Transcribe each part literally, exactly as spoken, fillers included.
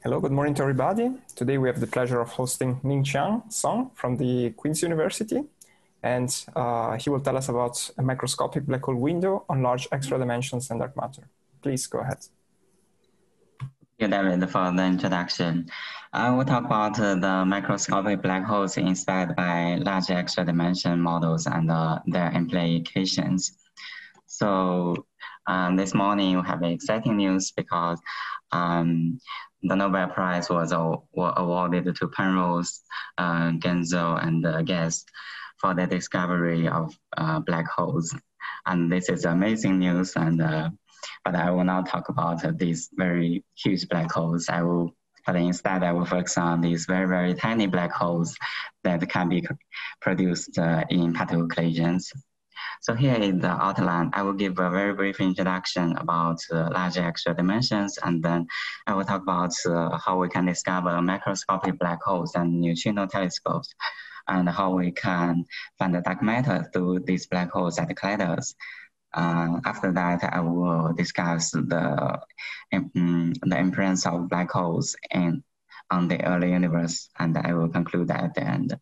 Hello, good morning to everybody. Today we have the pleasure of hosting Mingqiang Song from the Queen's University, and uh, he will tell us about a microscopic black hole window on large extra dimensions and dark matter. Please go ahead. Thank you, David, for the introduction. I will talk about uh, the microscopic black holes inspired by large extra dimension models and uh, their implications. So um, this morning we have exciting news because um, the Nobel Prize was uh, awarded to Penrose, uh, Genzel, and uh, Guest for the discovery of uh, black holes. And this is amazing news. And uh, but I will not talk about uh, these very huge black holes. I will, but instead I will focus on these very, very tiny black holes that can be produced uh, in particle collisions. So here is the outline. I will give a very brief introduction about uh, large extra dimensions, and then I will talk about uh, how we can discover macroscopic black holes and neutrino telescopes, and how we can find the dark matter through these black holes at colliders. Uh, after that, I will discuss the, um, the influence of black holes in, on the early universe, and I will conclude at the end.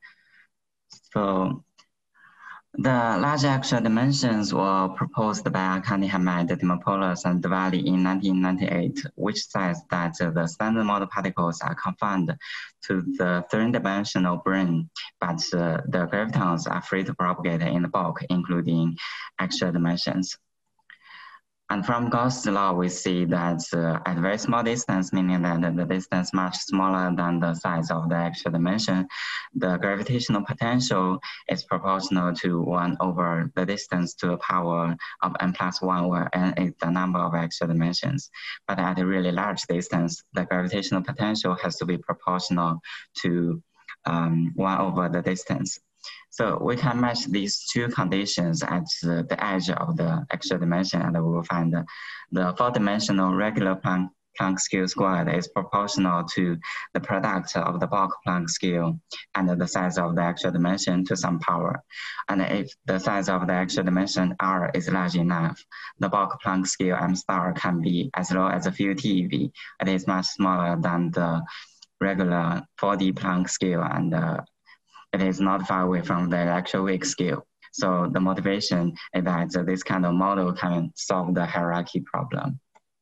So, the large extra dimensions were proposed by Arkady Hamed, Dimopoulos, and Diwali in nineteen ninety-eight, which says that the standard model particles are confined to the three-dimensional brane, but uh, the gravitons are free to propagate in the bulk, including extra dimensions. And from Gauss's law, we see that uh, at very small distance, meaning that the distance much smaller than the size of the extra dimension, the gravitational potential is proportional to one over the distance to the power of n plus one, where n is the number of extra dimensions. But at a really large distance, the gravitational potential has to be proportional to um, one over the distance. So we can match these two conditions at uh, the edge of the extra dimension, and we will find the, the four-dimensional regular Planck, Planck scale squared is proportional to the product of the bulk Planck scale and the size of the extra dimension to some power. And if the size of the extra dimension R is large enough, the bulk Planck scale M star can be as low as a few TeV. It is much smaller than the regular four D Planck scale, and uh, it is not far away from the electroweak scale. So the motivation is that this kind of model can solve the hierarchy problem.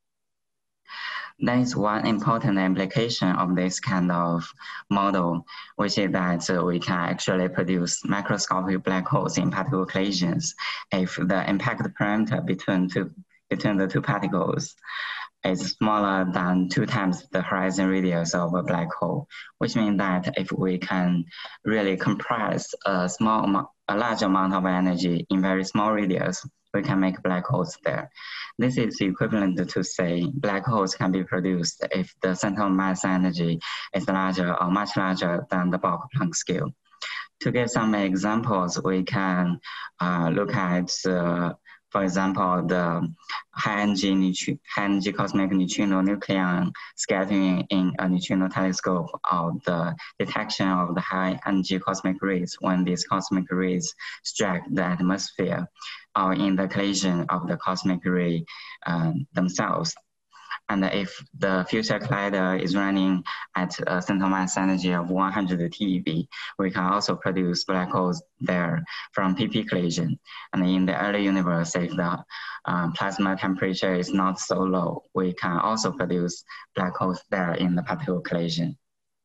There is one important implication of this kind of model, which is that we can actually produce macroscopic black holes in particle collisions if the impact parameter between, two, between the two particles is smaller than two times the horizon radius of a black hole, which means that if we can really compress a small amount, a large amount of energy in very small radius, we can make black holes there. This is equivalent to say black holes can be produced if the center of mass energy is larger or much larger than the bulk Planck scale. To give some examples, we can uh, look at uh, for example, the high-energy high-energy cosmic neutrino nucleon scattering in a neutrino telescope, or the detection of the high-energy cosmic rays when these cosmic rays strike the atmosphere, or in the collision of the cosmic ray um, themselves. And if the future collider is running at a center mass energy of one hundred TeV, we can also produce black holes there from P P collision. And in the early universe, if the uh, plasma temperature is not so low, we can also produce black holes there in the particle collision.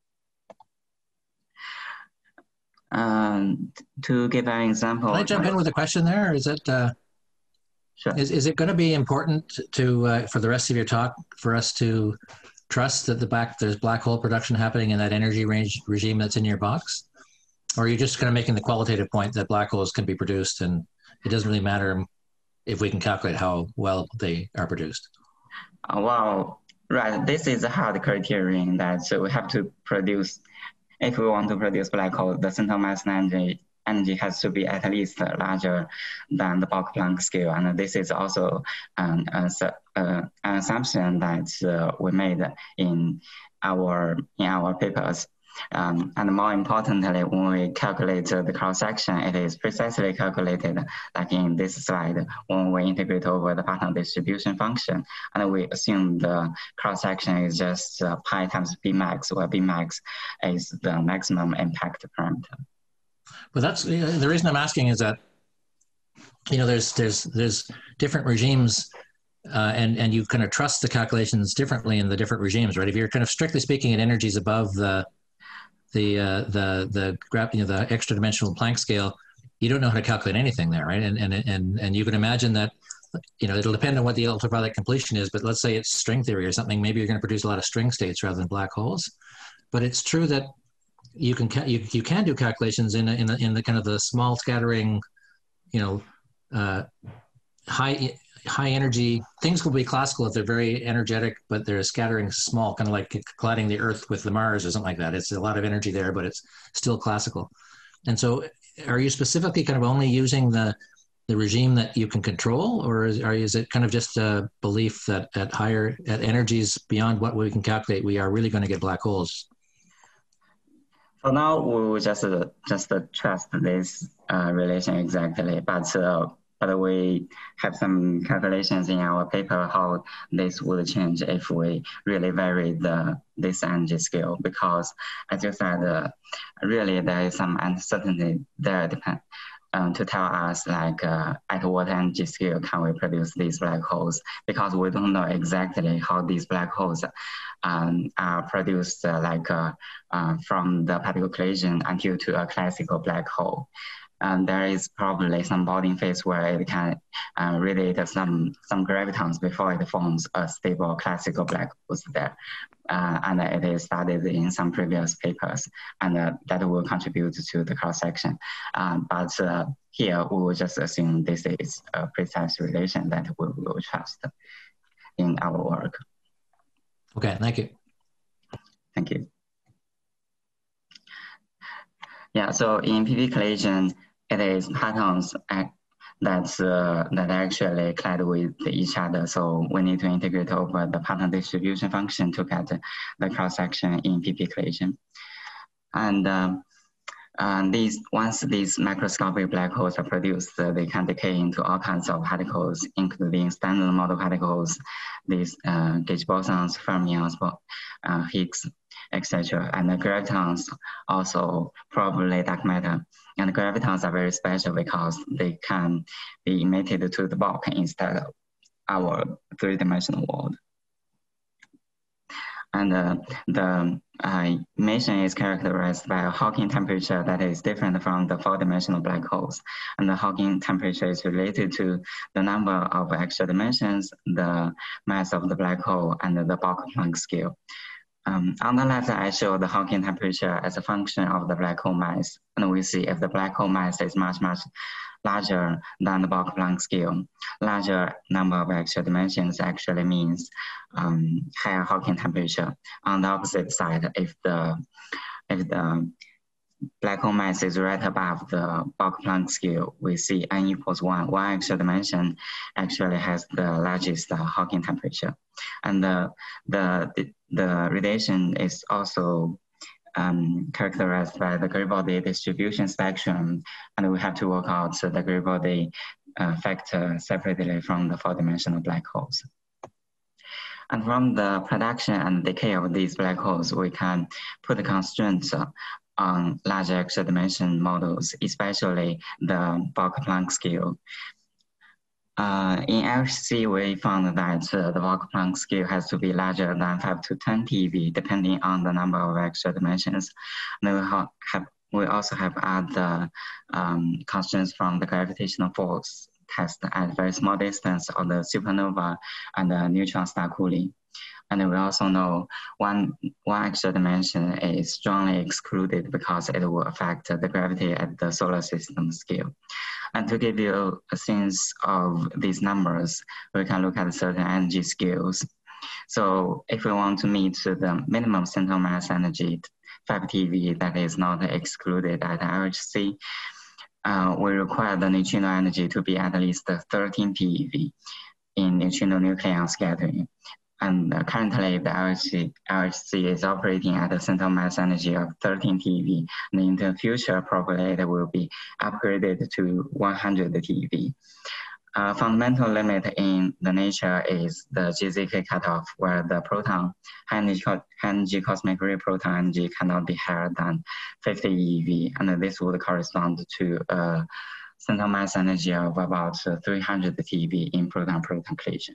Um, to give an example. Can I jump in with a question there? Is it? Uh... Sure. Is, is it going to be important to, uh, for the rest of your talk, for us to trust that the back, there's black hole production happening in that energy range regime that's in your box? Or are you just kind of making the qualitative point that black holes can be produced and it doesn't really matter if we can calculate how well they are produced? Uh, well, right. This is a hard criterion that we have to produce. If we want to produce black hole, the center mass energy energy has to be at least larger than the bulk Planck scale. And this is also um, a, uh, an assumption that uh, we made in our, in our papers. Um, and more importantly, when we calculate the cross-section, it is precisely calculated like in this slide when we integrate over the pattern distribution function. And we assume the cross-section is just uh, pi times B max, where B max is the maximum impact parameter. But that's the reason I'm asking is that, you know, there's there's there's different regimes, uh, and and you kind of trust the calculations differently in the different regimes, right? If you're kind of strictly speaking at energies above the the uh, the the graph, you know, the extra dimensional Planck scale, you don't know how to calculate anything there, right? And and and and you can imagine that, you know, it'll depend on what the ultraviolet completion is. But let's say it's string theory or something. Maybe you're going to produce a lot of string states rather than black holes. But it's true that you can you you can do calculations in a, in the in the kind of the small scattering, you know, uh, high high energy things will be classical if they're very energetic, but they're scattering small, kind of like colliding the Earth with the Mars or something like that. It's a lot of energy there, but it's still classical. And so, are you specifically kind of only using the the regime that you can control, or is, or is it kind of just a belief that at higher at energies beyond what we can calculate, we are really going to get black holes? For now, we will just uh, just uh, trust this uh, relation exactly, but uh, but we have some calculations in our paper how this would change if we really vary the this energy scale, because as you said, uh, really there is some uncertainty there depend. Um, to tell us like uh, at what energy scale can we produce these black holes, because we don't know exactly how these black holes um, are produced uh, like uh, uh, from the particle collision until to a classical black hole. And there is probably some bounding phase where it can uh, radiate some, some gravitons before it forms a stable classical black hole there. Uh, and it is studied in some previous papers, and uh, that will contribute to the cross-section. Um, but uh, here, we will just assume this is a precise relation that we will trust in our work. Okay, thank you. Thank you. Yeah, so in P P collision, it is patterns that uh, that actually collide with each other. So we need to integrate over the pattern distribution function to get the cross-section in P P collision. And um, uh, these once these microscopic black holes are produced, uh, they can decay into all kinds of particles, including standard model particles, these uh, gauge bosons, fermions, uh, Higgs, et cetera. And the gravitons also probably dark matter. And the gravitons are very special because they can be emitted to the bulk instead of our three-dimensional world. And uh, the uh, emission is characterized by a Hawking temperature that is different from the four-dimensional black holes. And the Hawking temperature is related to the number of extra dimensions, the mass of the black hole, and the Bock-Planck scale. Um, on the left, I show the Hawking temperature as a function of the black hole mass. And we see if the black hole mass is much, much larger than the Bock-Planck scale, larger number of extra dimensions actually means um, higher Hawking temperature. On the opposite side, if the, if the black hole mass is right above the Bock-Planck scale, we see n equals one. One extra dimension actually has the largest uh, Hawking temperature. And the, the, the, the radiation is also um, characterized by the Gray-Body distribution spectrum, and we have to work out the Gray-Body uh, factor separately from the four-dimensional black holes. And from the production and decay of these black holes, we can put constraints uh, on large extra dimension models, especially the Bock-Planck scale. Uh, in L H C, we found that uh, the Bock-Planck scale has to be larger than five to ten T eV, depending on the number of extra dimensions. And we, have, we also have other um, constraints from the gravitational force test at very small distance of the supernova and the neutron star cooling. And we also know one, one extra dimension is strongly excluded because it will affect the gravity at the solar system scale. And to give you a sense of these numbers, we can look at certain energy scales. So if we want to meet the minimum central mass energy, five T eV, that is not excluded at L H C, uh, we require the neutrino energy to be at least thirteen T eV in neutrino nucleon scattering. And uh, currently, the L H C, L H C is operating at a center mass energy of thirteen T eV. And in the future, probably it will be upgraded to one hundred T eV. Uh, fundamental limit in the nature is the G Z K cutoff, where the proton high energy, high energy cosmic ray proton energy cannot be higher than fifty E eV, and this would correspond to a center mass energy of about three hundred T eV in proton-proton collision.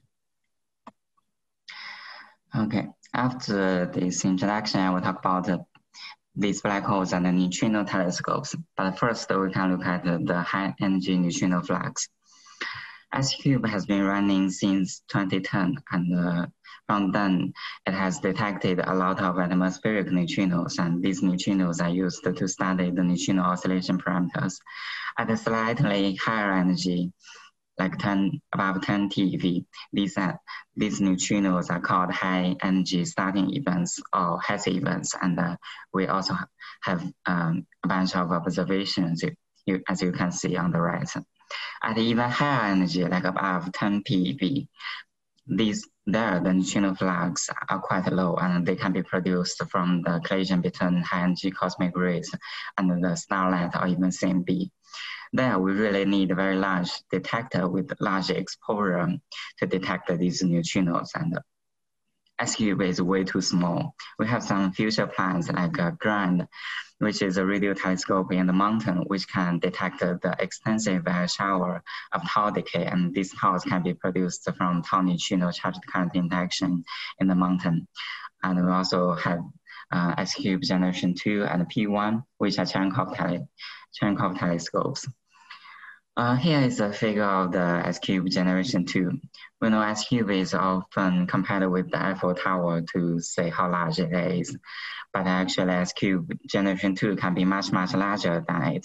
Okay, after this introduction, I will talk about uh, these black holes and the neutrino telescopes. But first, we can look at uh, the high energy neutrino flux. IceCube has been running since twenty ten, and uh, from then it has detected a lot of atmospheric neutrinos, and these neutrinos are used to study the neutrino oscillation parameters. At a slightly higher energy, like ten, above ten T eV, these, uh, these neutrinos are called high energy starting events or H E S events, and uh, we also have um, a bunch of observations, you, as you can see on the right. At even higher energy, like above ten P eV, these there the neutrino flux are quite low, and they can be produced from the collision between high energy cosmic rays and the starlight or even C M B. There, we really need a very large detector with large exposure to detect these neutrinos, and IceCube is way too small. We have some future plans like uh, GRAND, which is a radio telescope in the mountain, which can detect the extensive uh, shower of tau decay, and these taus can be produced from tau neutrino charged current interaction in the mountain. And we also have uh, IceCube generation two and P one, which are Cherenkov, tele Cherenkov telescopes. Uh, here is a figure of the IceCube generation two. We know IceCube is often compared with the Eiffel Tower to say how large it is, but actually IceCube generation two can be much, much larger than it.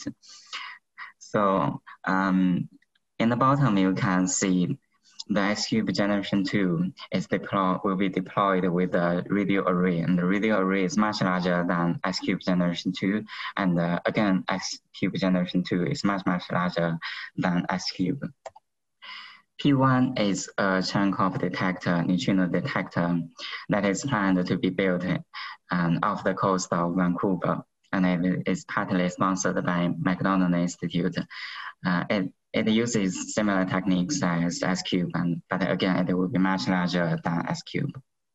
So um, in the bottom, you can see the IceCube generation two is deployed, will be deployed with a radio array, and the radio array is much larger than IceCube generation two, and uh, again, IceCube generation two is much, much larger than IceCube. P one is a Cherenkov detector, neutrino detector, that is planned to be built um, off the coast of Vancouver, and it is partly sponsored by McDonald Institute. Uh, it, It uses similar techniques as IceCube, and, but again, it will be much larger than IceCube.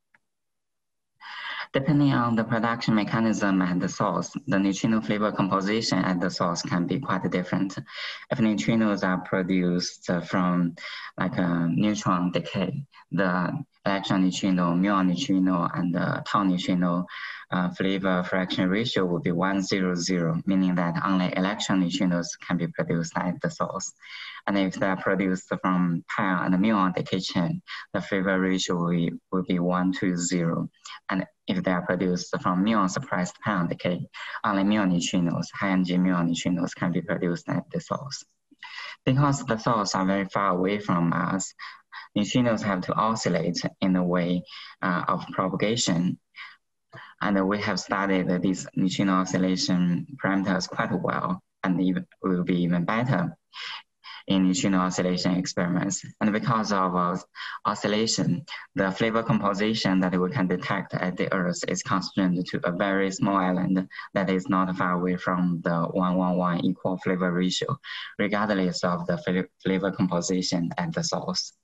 Depending on the production mechanism at the source, the neutrino flavor composition at the source can be quite different. If neutrinos are produced from like a neutron decay, the electron neutrino, muon neutrino, and the tau neutrino uh, flavor fraction ratio will be one zero zero, meaning that only electron neutrinos can be produced at the source. And if they are produced from pion and muon decay chain, the flavor ratio will be, will be one to zero. And if they are produced from muon suppressed pion decay, only muon neutrinos, high energy muon neutrinos can be produced at the source. Because the source are very far away from us, neutrinos have to oscillate in the way uh, of propagation. And we have studied these neutrino oscillation parameters quite well, and it will be even better in neutrino oscillation experiments. And because of uh, oscillation, the flavor composition that we can detect at the Earth is constrained to a very small island that is not far away from the one one one equal flavor ratio, regardless of the flavor composition at the source.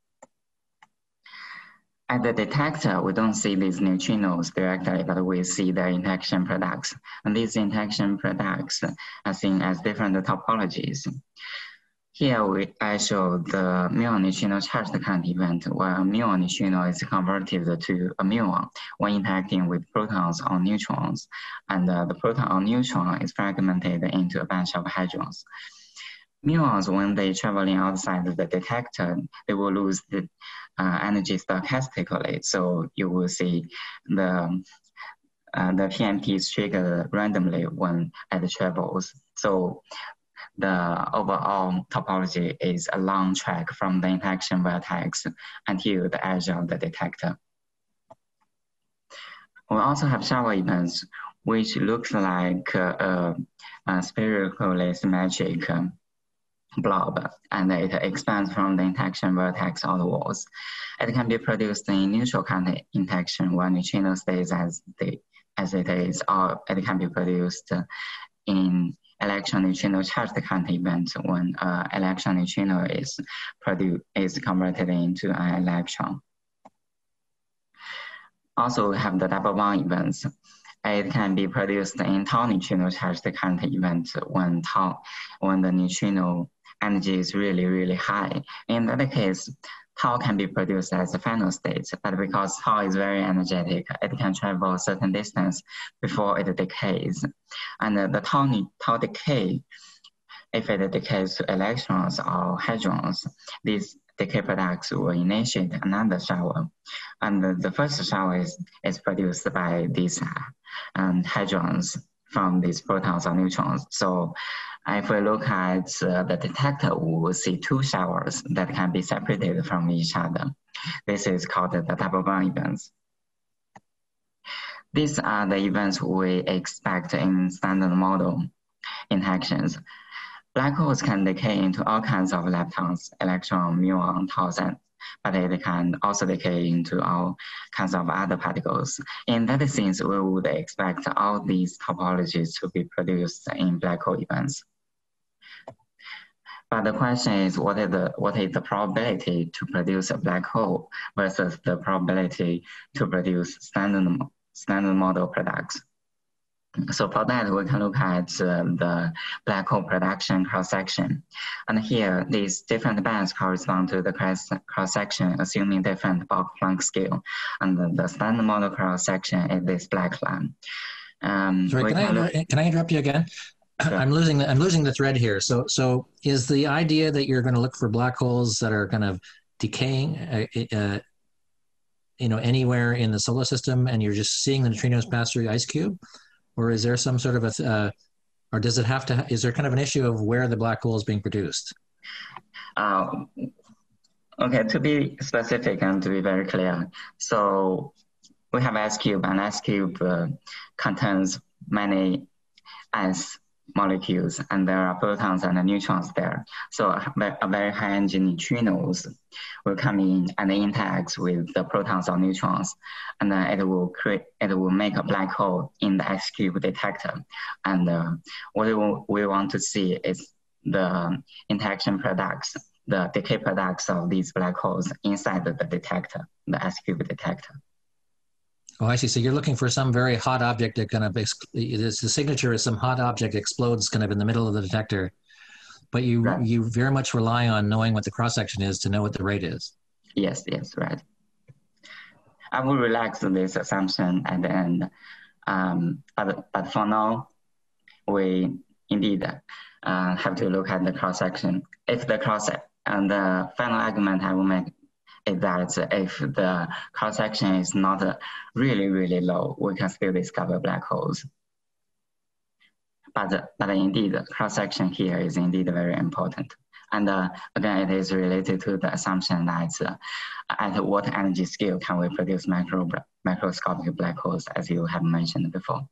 At the detector, we don't see these neutrinos directly, but we see their interaction products. And these interaction products are seen as different topologies. Here we, I show the muon neutrino charged current event, where a muon neutrino is converted to a muon when interacting with protons or neutrons, and uh, the proton or neutron is fragmented into a bunch of hadrons. Muons, when they traveling outside the detector, they will lose the uh, energy stochastically. So you will see the uh, the P M P is triggered randomly when it travels. So the overall topology is a long track from the interaction vertex until the edge of the detector. We also have shower events, which looks like uh, a, a spherically symmetric blob, and it expands from the interaction vertex outwards. It can be produced in neutral current interaction when neutrino stays as the as it is, or it can be produced in electron neutrino charged current event when uh, electron neutrino is produced is converted into an electron. Also, we have the double bond events. It can be produced in tau neutrino charged current event when tau when the neutrino energy is really, really high. In that case, tau can be produced as a final state, but because tau is very energetic, it can travel a certain distance before it decays. And the tau, tau decay, if it decays to electrons or hadrons, these decay products will initiate another shower. And the first shower is, is produced by these um, hadrons from these protons or neutrons. So if we look at uh, the detector, we will see two showers that can be separated from each other. This is called the double bond events. These are the events we expect in standard model interactions. Black holes can decay into all kinds of leptons, electron, muon, taus, but it can also decay into all kinds of other particles. In that sense, we would expect all these topologies to be produced in black hole events. But the question is, what is the what is the probability to produce a black hole versus the probability to produce standard standard model products? So for that, we can look at uh, the black hole production cross-section. And here, these different bands correspond to the cross-section, assuming different Planck scale. And the, the standard model cross-section is this black line. Um, Sorry, can, can, I, can I interrupt you again? Sure. I'm losing the, I'm losing the thread here. So, so is the idea that you're going to look for black holes that are kind of decaying, uh, uh, you know, anywhere in the solar system, and you're just seeing the neutrinos pass through the ice cube? Or is there some sort of a, uh, or does it have to, is there kind of an issue of where the black hole is being produced? Uh, okay, to be specific and to be very clear. So we have ice cube, and ice cube uh, contains many ice molecules, and there are protons and neutrons there. So a very high energy neutrinos will come in and interact with the protons or neutrons, and then it will create, it will make a black hole in the ice cube detector. And uh, what we, we want to see is the interaction products, the decay products of these black holes inside the detector, the ice cube detector. Oh, I see. So you're looking for some very hot object that kind of, it is, the signature is some hot object explodes kind of in the middle of the detector, but you right. you very much rely on knowing what the cross-section is to know what the rate is. Yes, yes, right. I will relax this assumption at the end, um, but, but for now, we indeed uh, have to look at the cross-section. If the cross, and the final argument I will make is that if the cross-section is not really, really low, we can still discover black holes. But, but indeed, cross-section here is indeed very important. And uh, again, it is related to the assumption that uh, at what energy scale can we produce macro, macroscopic black holes, as you have mentioned before.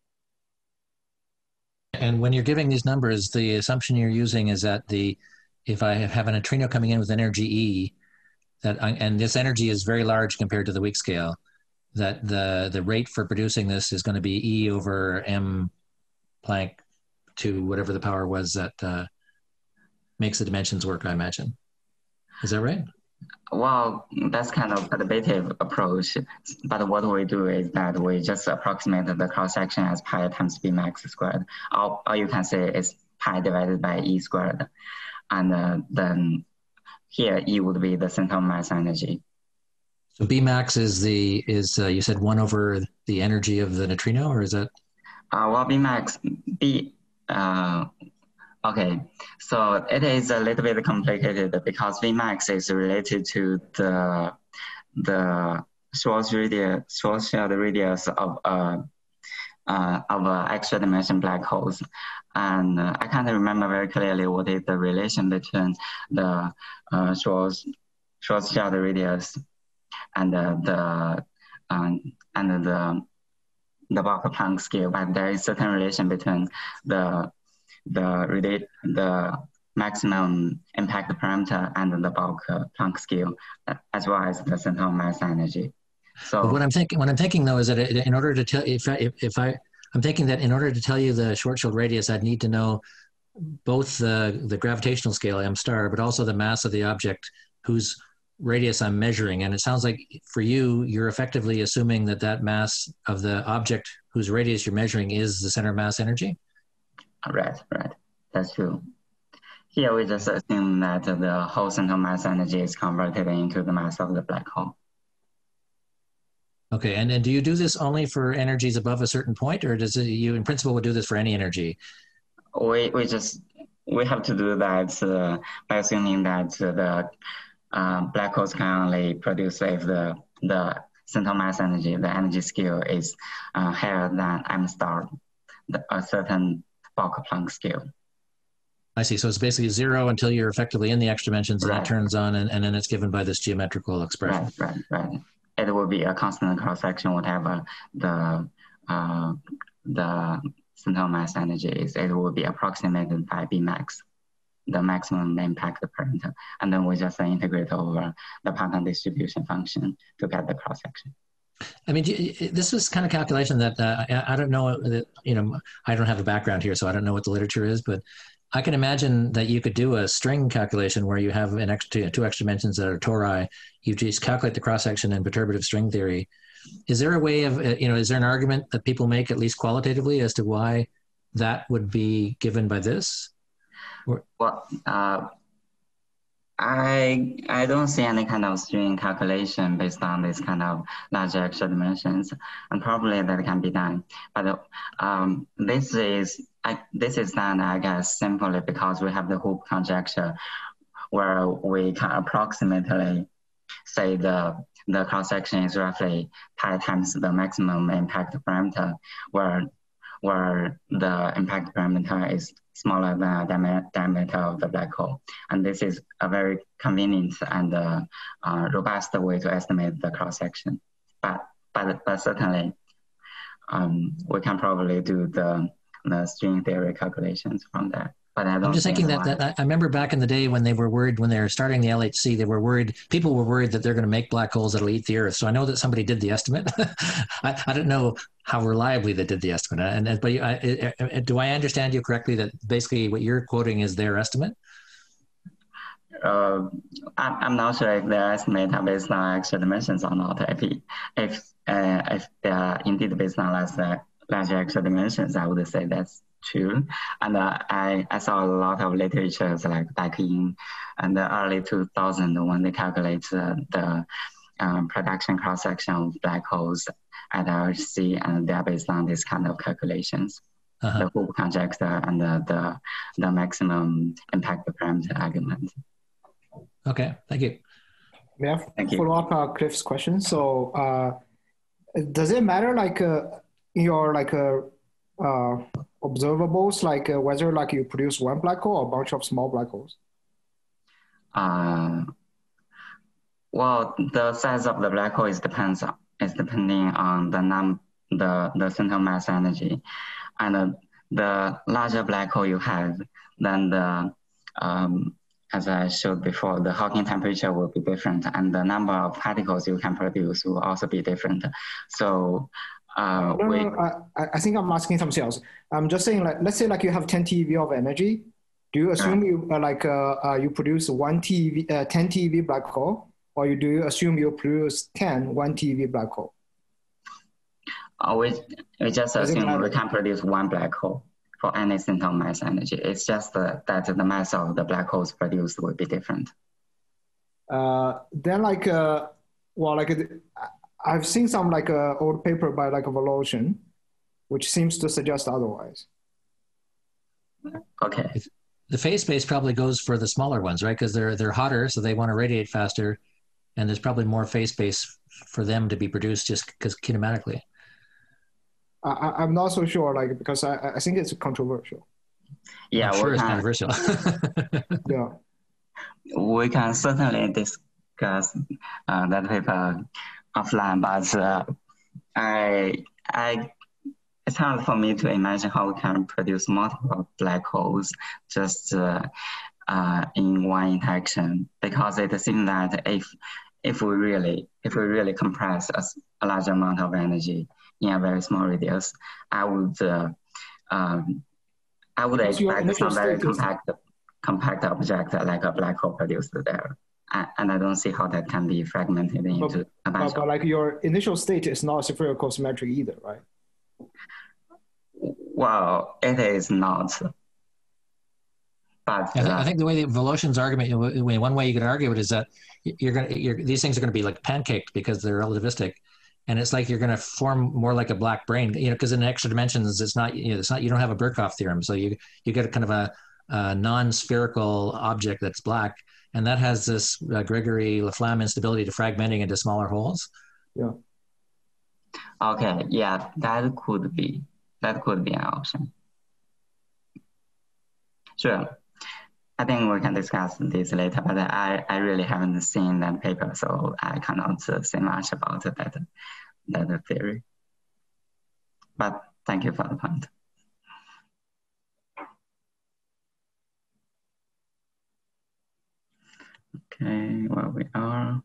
And when you're giving these numbers, the assumption you're using is that the, if I have a neutrino coming in with energy E, that I, and this energy is very large compared to the weak scale, that the, the rate for producing this is going to be E over M Planck to whatever the power was that uh, makes the dimensions work, I imagine. Is that right? Well, that's kind of a debative approach, but what we do is that we just approximate the cross-section as pi times B max squared. Or, or you can say it's pi divided by E squared. And uh, then here, E would be the central mass energy. So B max is the, is uh, you said one over the energy of the neutrino, or is that? Uh, well, B max, B, uh, okay. So it is a little bit complicated because V max is related to the, the Schwarzschild radius, Schwarzschild radius of, uh, uh, of uh, extra dimension black holes. And uh, I can't remember very clearly what is the relation between the uh, Schwarz, Schwarzschild radius and uh, the um, and the the Planck scale, but there is certain relation between the the relate the maximum impact parameter and the bulk uh, Planck scale, uh, as well as the central mass energy. So but what I'm thinking, what I'm thinking though, is that in order to tell, if I, if, if I, I'm thinking that in order to tell you the Schwarzschild radius, I'd need to know both the the gravitational scale m star, but also the mass of the object whose radius I'm measuring. And it sounds like for you, you're effectively assuming that that mass of the object whose radius you're measuring is the center mass energy. Right, right, that's true. Here we just assume that the whole central mass energy is converted into the mass of the black hole. Okay, and, and do you do this only for energies above a certain point, or does it, you in principle would do this for any energy? We, we just, we have to do that uh, by assuming that uh, the uh, black holes can only produce if the, the central mass energy, the energy scale is uh, higher than m star, the, a certain bulk Planck scale. I see, so it's basically zero until you're effectively in the extra dimensions, and Right. that turns on, and, and then it's given by this geometrical expression. Right, right, right. It will be a constant cross-section, whatever the uh, the central mass energy is. It will be approximated by B max, the maximum impact parameter. And then we just integrate over the pattern distribution function to get the cross-section. I mean, this was kind of calculation that uh, I, I don't know, that, you know, I don't have a background here, so I don't know what the literature is, but I can imagine that you could do a string calculation where you have an extra, two extra dimensions that are tori. You just calculate the cross-section in perturbative string theory. Is there a way of, you know, is there an argument that people make, at least qualitatively, as to why that would be given by this? Or well, uh, I I don't see any kind of string calculation based on this kind of large extra dimensions, and probably that can be done. But um, this is I, this is done, I guess, simply because we have the Hooke conjecture, where we can approximately say the the cross section is roughly pi times the maximum impact parameter, where where the impact parameter is smaller than the diameter of the black hole. And this is a very convenient and uh, uh, robust way to estimate the cross-section. But, but, but certainly, um, we can probably do the, the string theory calculations from that. But I don't I'm just thinking that, that I remember back in the day when they were worried, when they were starting the L H C, they were worried, people were worried that they're going to make black holes that'll eat the Earth. So I know that somebody did the estimate. I, I don't know how reliably they did the estimate. And, and but I, I, do I understand you correctly that basically what you're quoting is their estimate? Uh, I'm, I'm not sure if their estimate are based on extra dimensions or not. If if uh, if they are indeed based on less uh, larger extra dimensions, I would say that's true. And uh, I, I saw a lot of literatures like back in, in the early two thousands when they calculate uh, the um, production cross-section of black holes at L H C, and they're based on this kind of calculations. Uh-huh. The Hooke conjecture and the, the, the maximum impact parameter argument. Okay, thank you. May I follow up uh, Cliff's question? So uh, does it matter like uh, your like uh, uh, observables, like uh, whether like you produce one black hole or a bunch of small black holes? Uh, well, the size of the black hole is depends on, is depending on the num the the central mass energy, and uh, the larger black hole you have, then the um, as I showed before, the Hawking temperature will be different, and the number of particles you can produce will also be different. So. Uh, no, no, no, I, I think I'm asking something else. I'm just saying, like, let's say like you have ten T eV of energy. Do you assume uh, you uh, like uh, uh, you produce one T eV, uh, ten T eV black hole, or you do you assume you produce ten one T eV black hole? Uh, we, we just assume we can produce one black hole for any central mass energy. It's just uh, that the mass of the black holes produced will be different. Uh, then like, uh, well, like. I've seen some like uh, old paper by like Voloshin, which seems to suggest otherwise. Okay. The phase space probably goes for the smaller ones, right? Because they're they're hotter, so they want to radiate faster, and there's probably more phase space for them to be produced just because kinematically. I, I'm not so sure, like because I, I think it's controversial. Yeah, I'm sure it's can, controversial. Yeah. We can certainly discuss uh, that paper offline, but uh, I, I, it's hard for me to imagine how we can produce multiple black holes just uh, uh, in one interaction, because it seems that if if we really if we really compress a, a large amount of energy in a very small radius, I would uh, um, I would Because your expect initial some very state is- compact compact object like a black hole produced there, and, and I don't see how that can be fragmented into but, a bunch but, but of. like your initial state is not spherical symmetry either, right? Well, it is not. But I, th uh, I think the way that Voloshin's argument, you know, one way you could argue it is that you're going to, these things are going to be like pancaked because they're relativistic, and it's like you're going to form more like a black brain, you know, because in extra dimensions, it's not, you know, it's not, you don't have a Birkhoff theorem, so you you get a kind of a, a non-spherical object that's black, and that has this uh, Gregory Laflamme instability to fragmenting into smaller holes. Yeah. Okay, yeah, that could be that could be an option. Sure. I think we can discuss this later, but I, I really haven't seen that paper, so I cannot say much about that, that theory. But thank you for the point. Okay, where we are.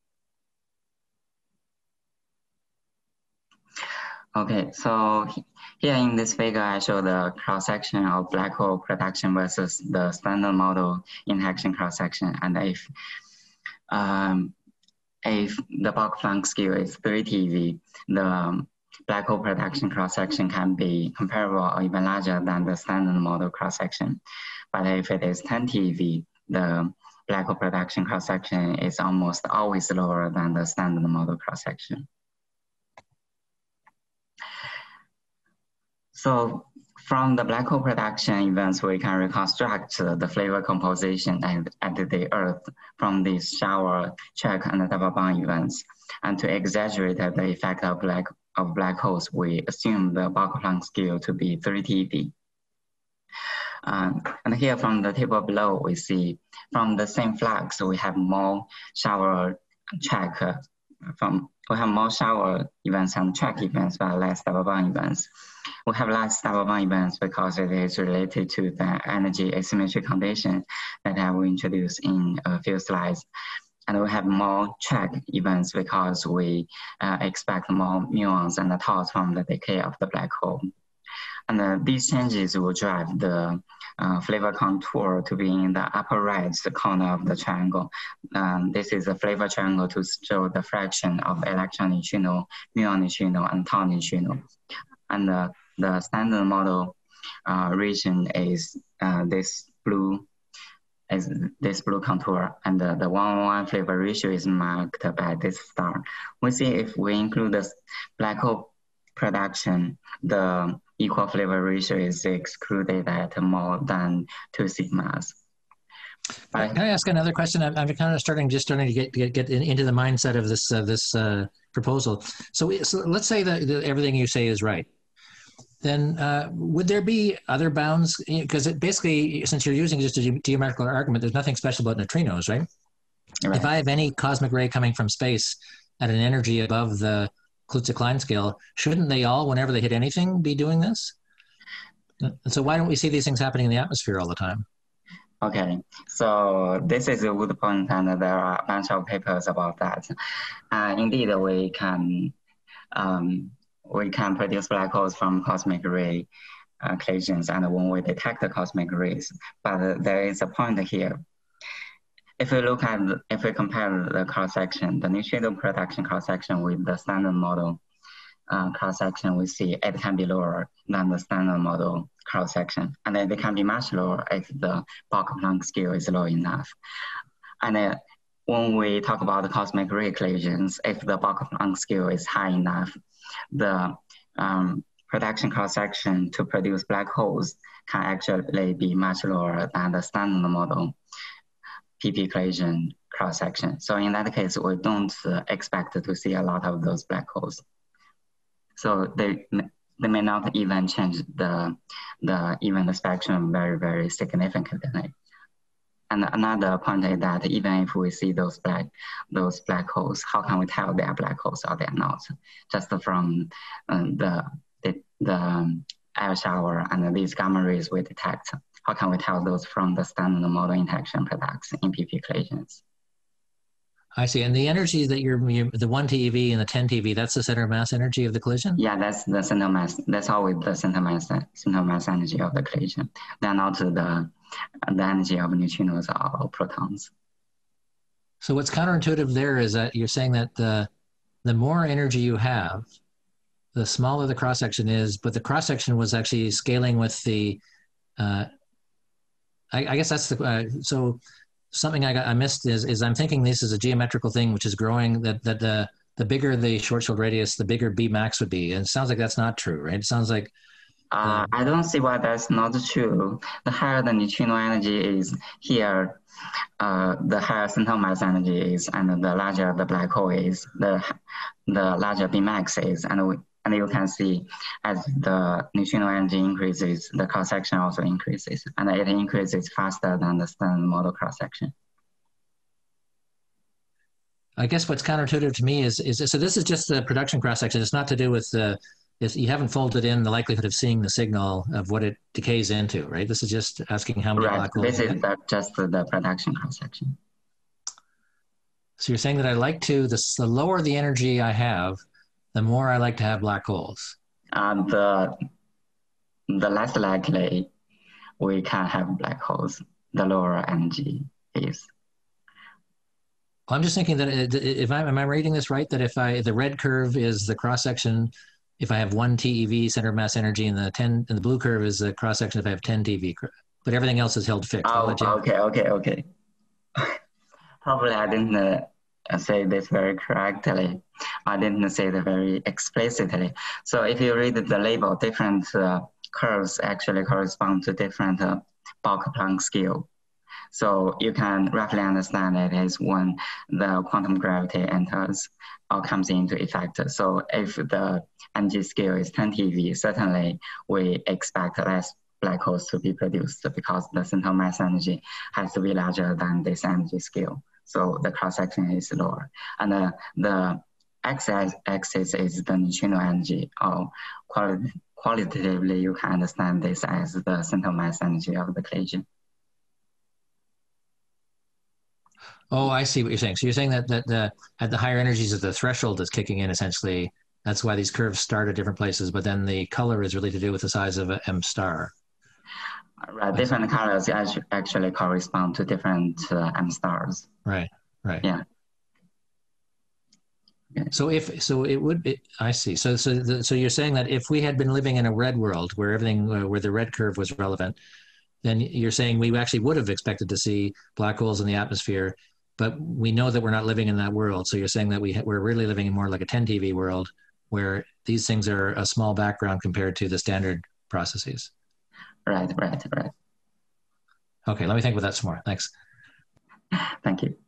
Okay, so here in this figure, I show the cross-section of black hole production versus the standard model interaction cross-section. And if um, if the Bock-Planck scale is three T eV, the um, black hole production cross-section can be comparable or even larger than the standard model cross-section. But if it is ten T eV, the black hole production cross-section is almost always lower than the standard model cross-section. So from the black hole production events, we can reconstruct the flavor composition at, at the Earth from these shower, check, and double bond events. And to exaggerate the effect of black, of black holes, we assume the Bock-Planck scale to be three T eV. Um, and here from the table below, we see from the same flux, we have more shower, check, uh, from we have more shower events and track events, but less double bond events. We have less double bond events because it is related to the energy asymmetry condition that I will introduce in a few slides. And we have more track events because we uh, expect more muons and tau's from the decay of the black hole. And uh, these changes will drive the uh, flavor contour to be in the upper right corner of the triangle. Um, this is a flavor triangle to show the fraction of electron neutrino, muon neutrino, and tau neutrino. And uh, the standard model uh, region is uh, this blue, is this blue contour, and the, the one on one flavor ratio is marked by this star. We see if we include the black hole production, the equal flavor ratio is excluded at more than two sigmas. Can I ask another question? I'm, I'm kind of starting, just starting to get get, get in, into the mindset of this uh, this uh, proposal. So, we, so let's say that, that everything you say is right. Then uh, would there be other bounds? Because it basically, since you're using just a ge geometrical argument, there's nothing special about neutrinos, right? Right? If I have any cosmic ray coming from space at an energy above the Kaluza-Klein scale, shouldn't they all, whenever they hit anything, be doing this? And so why don't we see these things happening in the atmosphere all the time? Okay, so this is a good point, and there are a bunch of papers about that. Uh, indeed, we can um, we can produce black holes from cosmic ray uh, collisions, and when we detect the cosmic rays. But uh, there is a point here. If we look at, if we compare the cross-section, the neutrino production cross-section with the standard model uh, cross-section, we see it can be lower than the standard model cross-section. And then it can be much lower if the Bock-Planck scale is low enough. And then when we talk about the cosmic ray collisions, if the Bock-Planck scale is high enough, the um, production cross-section to produce black holes can actually be much lower than the standard model P P collision cross-section. So in that case, we don't uh, expect to see a lot of those black holes. So they, they may not even change the, the even the spectrum very, very significantly. And another point is that even if we see those black, those black holes, how can we tell they are black holes or they are not? Just from um, the, the, the air shower and these gamma rays we detect. how can we tell those from the standard model interaction products in P P collisions? I see. And the energy that you're, you, the one TeV and the ten TeV, that's the center mass energy of the collision? Yeah, that's the center mass. That's always the center mass, center mass energy of the collision. They're not the, the energy of neutrinos or protons. So what's counterintuitive there is that you're saying that the, the more energy you have, the smaller the cross-section is, but the cross-section was actually scaling with the, uh, I, I guess that's the, uh, so something I, got, I missed is, is I'm thinking this is a geometrical thing which is growing, that, that the, the bigger the Schwarzschild radius, the bigger B max would be. And it sounds like that's not true, right? It sounds like... Uh, I don't see why that's not true. The higher the neutrino energy is here, uh, the higher central mass energy is, and the larger the black hole is, the, the larger B max is. And we, And you can see as the neutrino energy increases, the cross-section also increases, and it increases faster than the standard model cross-section. I guess what's counterintuitive to me is, is so this is just the production cross-section. It's not to do with the, is you haven't folded in the likelihood of seeing the signal of what it decays into, right? This is just asking how many right. black holes. This is the, just the production cross-section. So you're saying that I like to, the, the lower the energy I have, the more I like to have black holes. And the, the less likely we can have black holes, the lower energy is. I'm just thinking that if I am I reading this right, that if I, the red curve is the cross-section, if I have one TeV center mass energy, and the ten, and the blue curve is the cross-section if I have ten TeV, but everything else is held fixed. Oh, okay, okay, okay. Probably I didn't uh, say this very correctly. I didn't say it very explicitly. So if you read the label, different uh, curves actually correspond to different uh, Boltzmann scale. So you can roughly understand it is when the quantum gravity enters or comes into effect. So if the energy scale is ten TeV, certainly we expect less black holes to be produced because the central mass energy has to be larger than this energy scale. So the cross-section is lower. And uh, the x-axis is the neutrino energy, or quali qualitatively you can understand this as the central mass energy of the collision. Oh, I see what you're saying. So you're saying that, that the, at the higher energies of the threshold is kicking in, essentially. That's why these curves start at different places, but then the color is really to do with the size of a M star. Right, different colors actually correspond to different uh, M stars. Right, right. Yeah. Okay. So if, so it would be, I see. So, so, the, so you're saying that if we had been living in a red world where everything, uh, where the red curve was relevant, then you're saying we actually would have expected to see black holes in the atmosphere, but we know that we're not living in that world. So you're saying that we, we're really living in more like a ten TeV world where these things are a small background compared to the standard processes. Right, right, right. Okay, let me think about that some more. Thanks. Thank you.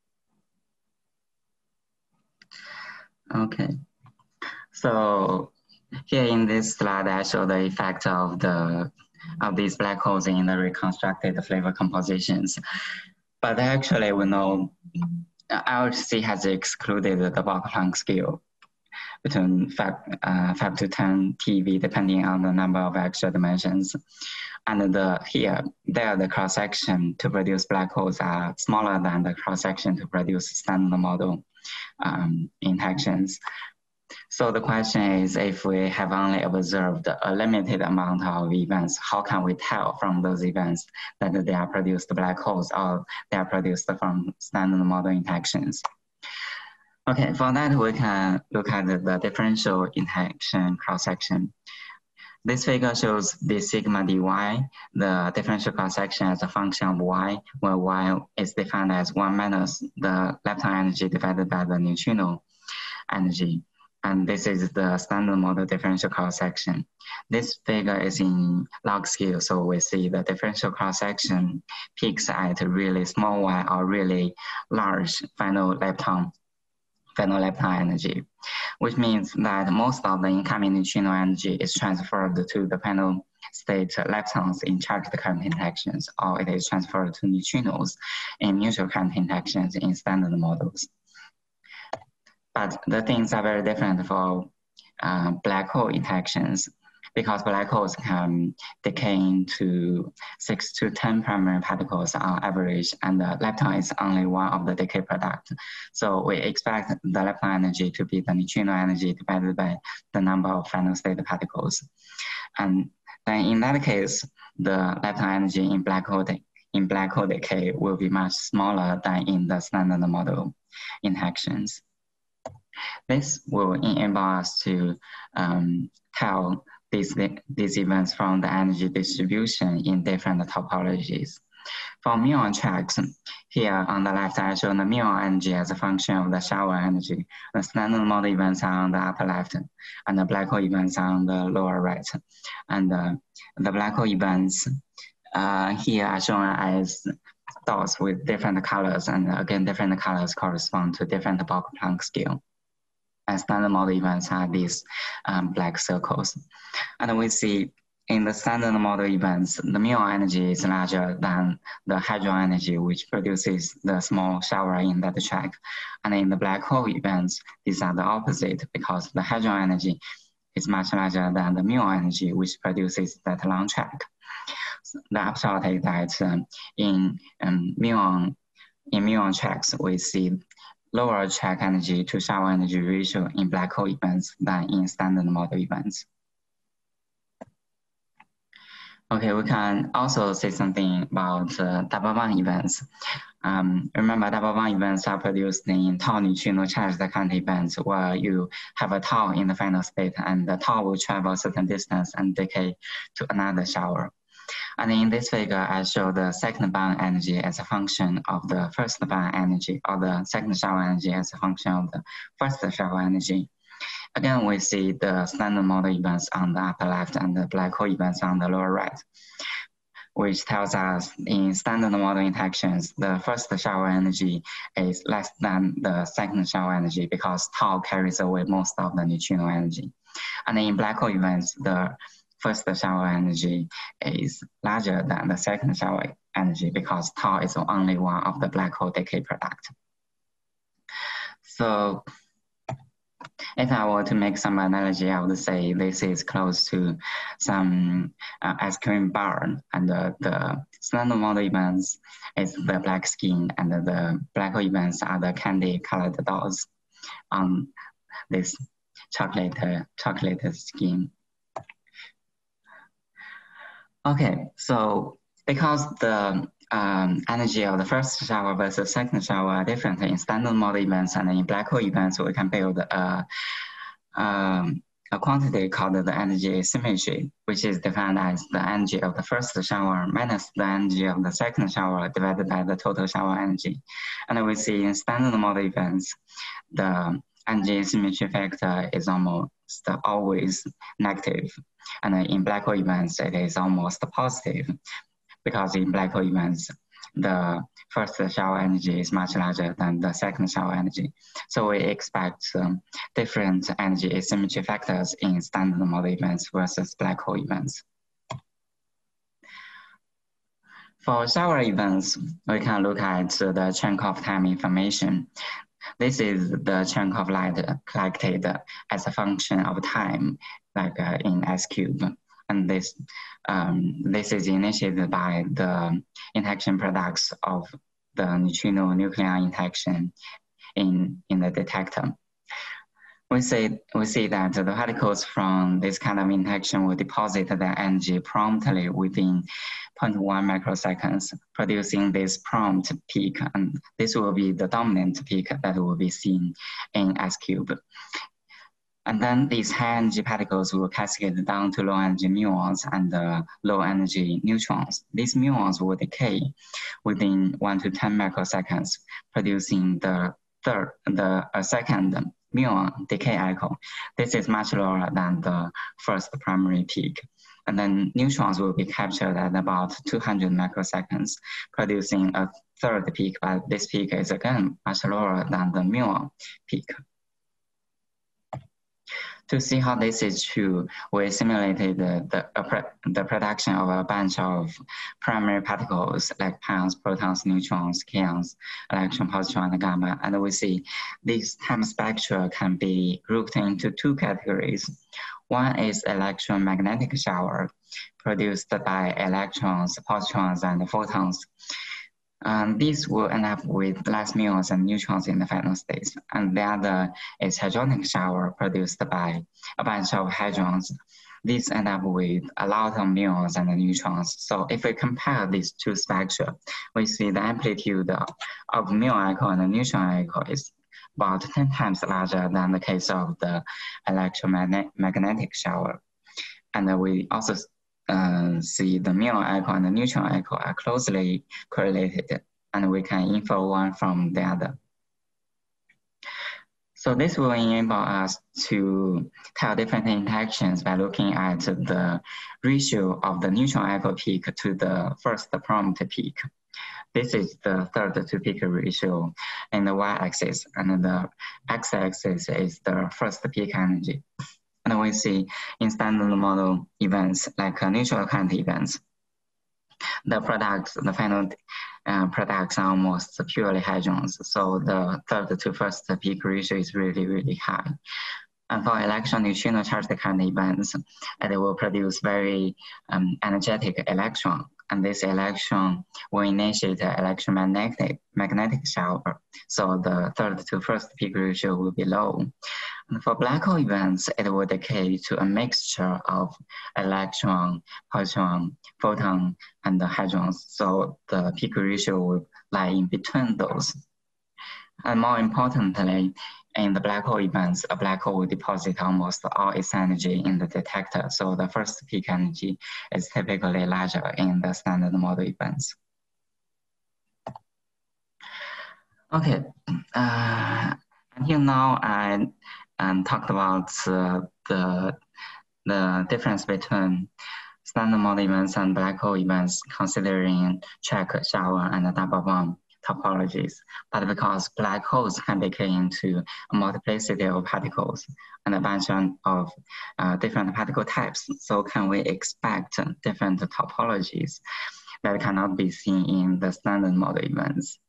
Okay. So here in this slide, I show the effect of the of these black holes in the reconstructed flavor compositions. But actually, we know L H C has excluded the Boltzmann scale between five, uh, five to ten TeV, depending on the number of extra dimensions. And the here, there, the cross-section to produce black holes are smaller than the cross-section to produce standard model um, interactions. So the question is, if we have only observed a limited amount of events, how can we tell from those events that they are produced black holes or they are produced from standard model interactions? Okay, for that we can look at the differential interaction cross-section. This figure shows the sigma dy, the differential cross-section as a function of y, where y is defined as one minus the lepton energy divided by the neutrino energy. And this is the standard model differential cross-section. This figure is in log scale, so we see the differential cross-section peaks at really small y or really large final lepton, final lepton energy, which means that most of the incoming neutrino energy is transferred to the final state leptons in charged current interactions, or it is transferred to neutrinos in neutral current interactions in standard models. But the things are very different for uh, black hole interactions. because black holes can decay into six to ten primary particles on average, and the lepton is only one of the decay product. So we expect the lepton energy to be the neutrino energy divided by the number of final state particles. And then in that case, the lepton energy in black hole in black hole decay will be much smaller than in the standard model interactions. This will enable us to um, tell these, these events from the energy distribution in different topologies. For muon tracks, here on the left, I show the muon energy as a function of the shower energy. The standard model events are on the upper left, and the black hole events are on the lower right. And uh, the black hole events uh, here are shown as dots with different colors, and again, different colors correspond to different Bock-Planck scale. And standard model events are these um, black circles. And we see in the standard model events, the muon energy is larger than the hadron energy, which produces the small shower in that track. And in the black hole events, these are the opposite, because the hadron energy is much larger than the muon energy, which produces that long track. So the upshot is that um, in um, muon in muon tracks, we see lower track energy to shower energy ratio in black hole events than in standard model events. Okay, we can also say something about uh, double bond events. Um, remember, double bond events are produced in tau neutrino charged current events, where you have a tau in the final state, and the tau will travel a certain distance and decay to another shower. And in this figure, I show the second bond energy as a function of the first bond energy, or the second shower energy as a function of the first shower energy. Again, we see the standard model events on the upper left and the black hole events on the lower right, which tells us in standard model interactions, the first shower energy is less than the second shower energy because tau carries away most of the neutrino energy. And in black hole events, the first shower energy is larger than the second shower energy because tau is only one of the black hole decay product. So if I were to make some analogy, I would say this is close to some uh, ice cream bar, and uh, the standard model events is the black skin, and the black hole events are the candy colored dots on this chocolate, uh, chocolate skin. Okay, so because the um, energy of the first shower versus second shower are different in standard model events and in black hole events, we can build a, um, a quantity called the energy asymmetry, which is defined as the energy of the first shower minus the energy of the second shower divided by the total shower energy. And we see in standard model events, the energy asymmetry factor is almost always negative. And in black hole events, it is almost positive, because in black hole events, the first shower energy is much larger than the second shower energy. So we expect um, different energy asymmetry factors in standard model events versus black hole events. For shower events, we can look at the chunk of time information. This is the chunk of light collected as a function of time, like uh, in S cube. And this, um, this is initiated by the interaction products of the neutrino nuclear interaction in, in the detector. We see, we see that the particles from this kind of interaction will deposit their energy promptly within zero point one microseconds, producing this prompt peak, and this will be the dominant peak that will be seen in S cube. And then these high energy particles will cascade down to low energy muons and uh, low energy neutrons. These muons will decay within one to ten microseconds, producing the third, the uh, second muon decay cycle. This is much lower than the first primary peak. And then neutrons will be captured at about two hundred microseconds, producing a third peak, but this peak is again much lower than the muon peak. To see how this is true, we simulated the, the, the production of a bunch of primary particles like pions, protons, neutrons, kaons, electron, positron, and gamma. And we see these time spectra can be grouped into two categories. One is electromagnetic shower produced by electrons, positrons, and photons. Um, these will end up with less muons and neutrons in the final state. And the other is hadronic shower produced by a bunch of hadrons. These end up with a lot of muons and neutrons. So if we compare these two spectra, we see the amplitude of, of muon echo and the neutron echo is about ten times larger than the case of the electromagnetic shower. And we also Uh, see the muon echo and the neutron echo are closely correlated, and we can infer one from the other. So this will enable us to tell different interactions by looking at the ratio of the neutron echo peak to the first prompt peak. This is the third to peak ratio in the y-axis, and the x-axis is the first peak energy. And we see in standard model events like uh, neutral current events, the products, the final uh, products are almost purely hadrons. So the third to first peak ratio is really, really high. And for electron neutrino charged current events, it will produce very um, energetic electron. And this electron will initiate an electromagnetic magnetic shower. So the third to first peak ratio will be low. And for black hole events, it will decay to a mixture of electron, positron, photon, and the hadrons. So the peak ratio will lie in between those. And more importantly, in the black hole events, a black hole will deposit almost all its energy in the detector. So the first peak energy is typically larger in the standard model events. Okay, uh, until now I um, talked about uh, the, the difference between standard model events and black hole events, considering track, shower, and double bomb topologies. But because black holes can decay into a multiplicity of particles and a bunch of uh, different particle types, so can we expect different topologies that cannot be seen in the standard model events?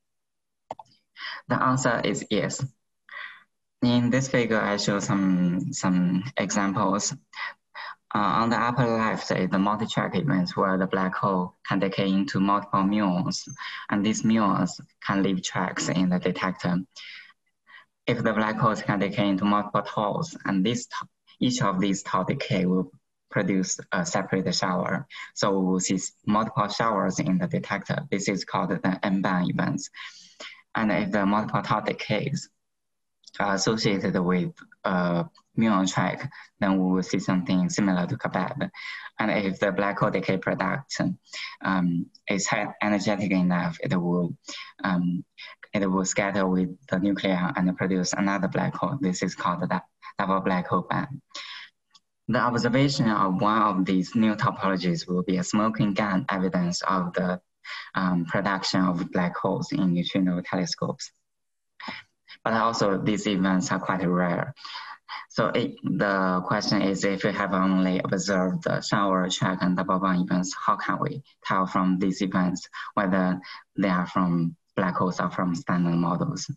The answer is yes. In this figure, I show some, some examples. Uh, on the upper left is the multi-track events where the black hole can decay into multiple muons, and these muons can leave tracks in the detector. If the black holes can decay into multiple taus, and this, each of these tau decay will produce a separate shower. So we will see multiple showers in the detector. This is called the N-band events. And if the multiple tau decays are associated with a muon track, then we will see something similar to kebab. And if the black hole decay product um, is energetic enough, it will um, it will scatter with the nucleon and produce another black hole. This is called the double black hole band. The observation of one of these new topologies will be a smoking gun evidence of the um, production of black holes in neutrino telescopes. But also these events are quite rare. So it, the question is, if we have only observed the shower, track, and double bond events, how can we tell from these events whether they are from black holes or from standard models?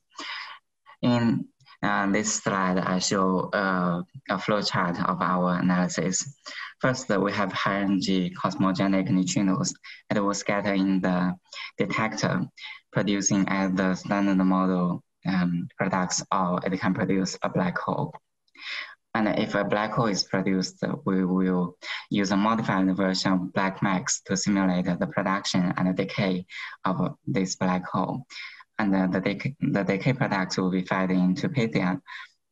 In uh, this slide, I show uh, a flow chart of our analysis. First, we have high energy cosmogenic neutrinos. It will scatter in the detector, producing as the standard model um, products, or it can produce a black hole. And if a black hole is produced, we will use a modified version of BlackMax to simulate the production and the decay of this black hole. And the, the, decay, the decay products will be fed into Pythia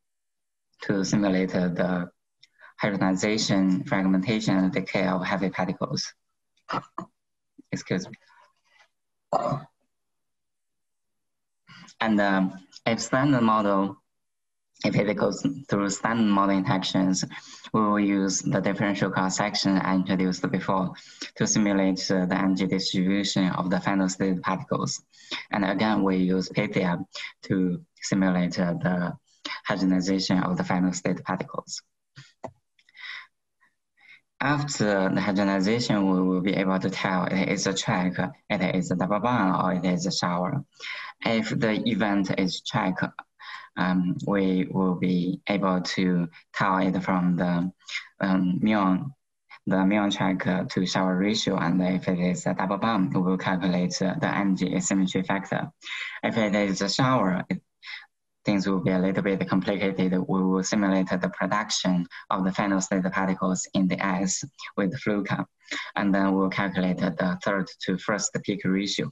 to simulate the hybridization, fragmentation, and decay of heavy particles. Excuse me. And um, if standard model, if it goes through standard model interactions, we will use the differential cross-section I introduced before to simulate uh, the energy distribution of the final state particles. And again, we use Pythia to simulate uh, the hadronization of the final state particles. After the hadronization, we will be able to tell it is a track, it is a double bond, or it is a shower. If the event is track, um, we will be able to tell it from the um, muon, the muon track to shower ratio, and if it is a double bond, we will calculate the energy asymmetry factor. If it is a shower, it, things will be a little bit complicated. We will simulate the production of the final state particles in the ice with the Fluka, and then we'll calculate the third to first peak ratio.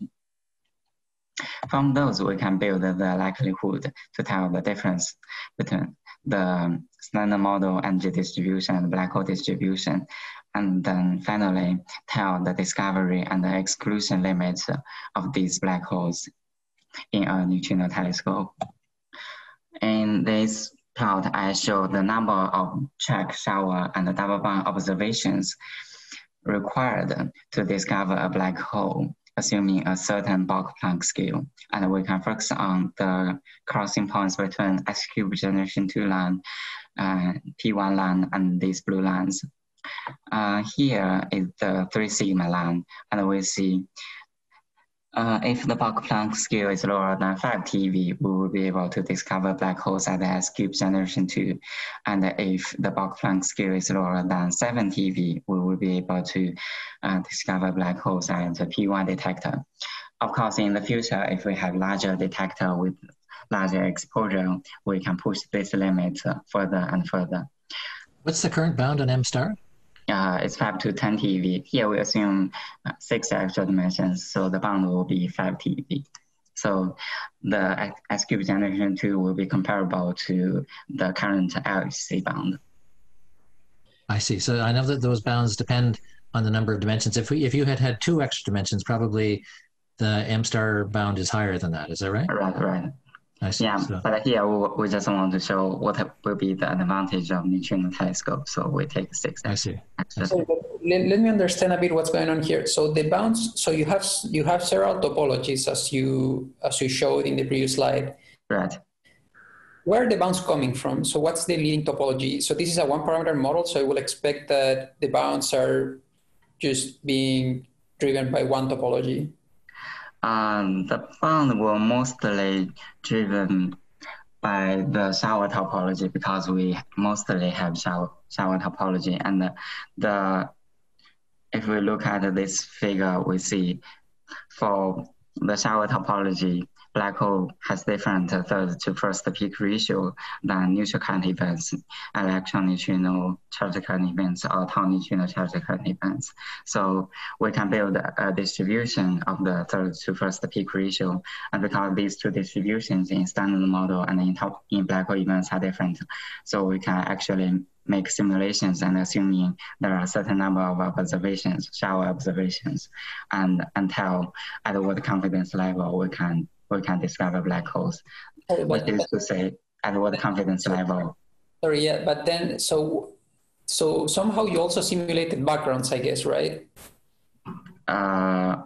From those, we can build the likelihood to tell the difference between the standard model energy distribution and black hole distribution, and then finally tell the discovery and the exclusion limits of these black holes in a neutrino telescope. In this plot, I show the number of track, shower, and double bond observations required to discover a black hole, assuming a certain Bock-Planck scale. And we can focus on the crossing points between S cube generation two line, uh, P one line, and these blue lines. Uh, here is the three sigma line, and we see Uh, if the Bock-Planck scale is lower than five T V, we will be able to discover black holes at S cube generation two. And if the Bock-Planck scale is lower than seven T V, we will be able to uh, discover black holes at the P one detector. Of course, in the future, if we have larger detector with larger exposure, we can push this limit further and further. What's the current bound on M star? Uh, it's five to ten T V. Here we assume uh, six extra dimensions, so the bound will be five T V. So the S cube generation two will be comparable to the current L H C bound. I see. So I know that those bounds depend on the number of dimensions. If we, if you had had two extra dimensions, probably the M star bound is higher than that. Is that right? Right, right. I see. Yeah, so. but here we, we just want to show what will be the advantage of neutrino telescope. So we take six. I see. Extra. So let, let me understand a bit what's going on here. So the bounds. So you have you have several topologies as you as you showed in the previous slide. Right. Where are the bounds coming from? So what's the leading topology? So this is a one-parameter model. So I will expect that the bounds are just being driven by one topology. Um, the bound will mostly driven by the shower topology because we mostly have shower, shower topology. And the, the if we look at this figure, we see for the shower topology, black hole has different uh, third to first peak ratio than neutral current events, electron neutrino charge current events, or tau neutrino charge current events. So we can build a distribution of the third to first peak ratio. And because these two distributions in standard model and in, top, in black hole events are different, so we can actually make simulations and assuming there are a certain number of observations, shower observations, and until at what confidence level we can we can discover black holes. Sorry, Which but, is to say, at what confidence level? Sorry, yeah, but then so so somehow you also simulated backgrounds, I guess, right? Uh,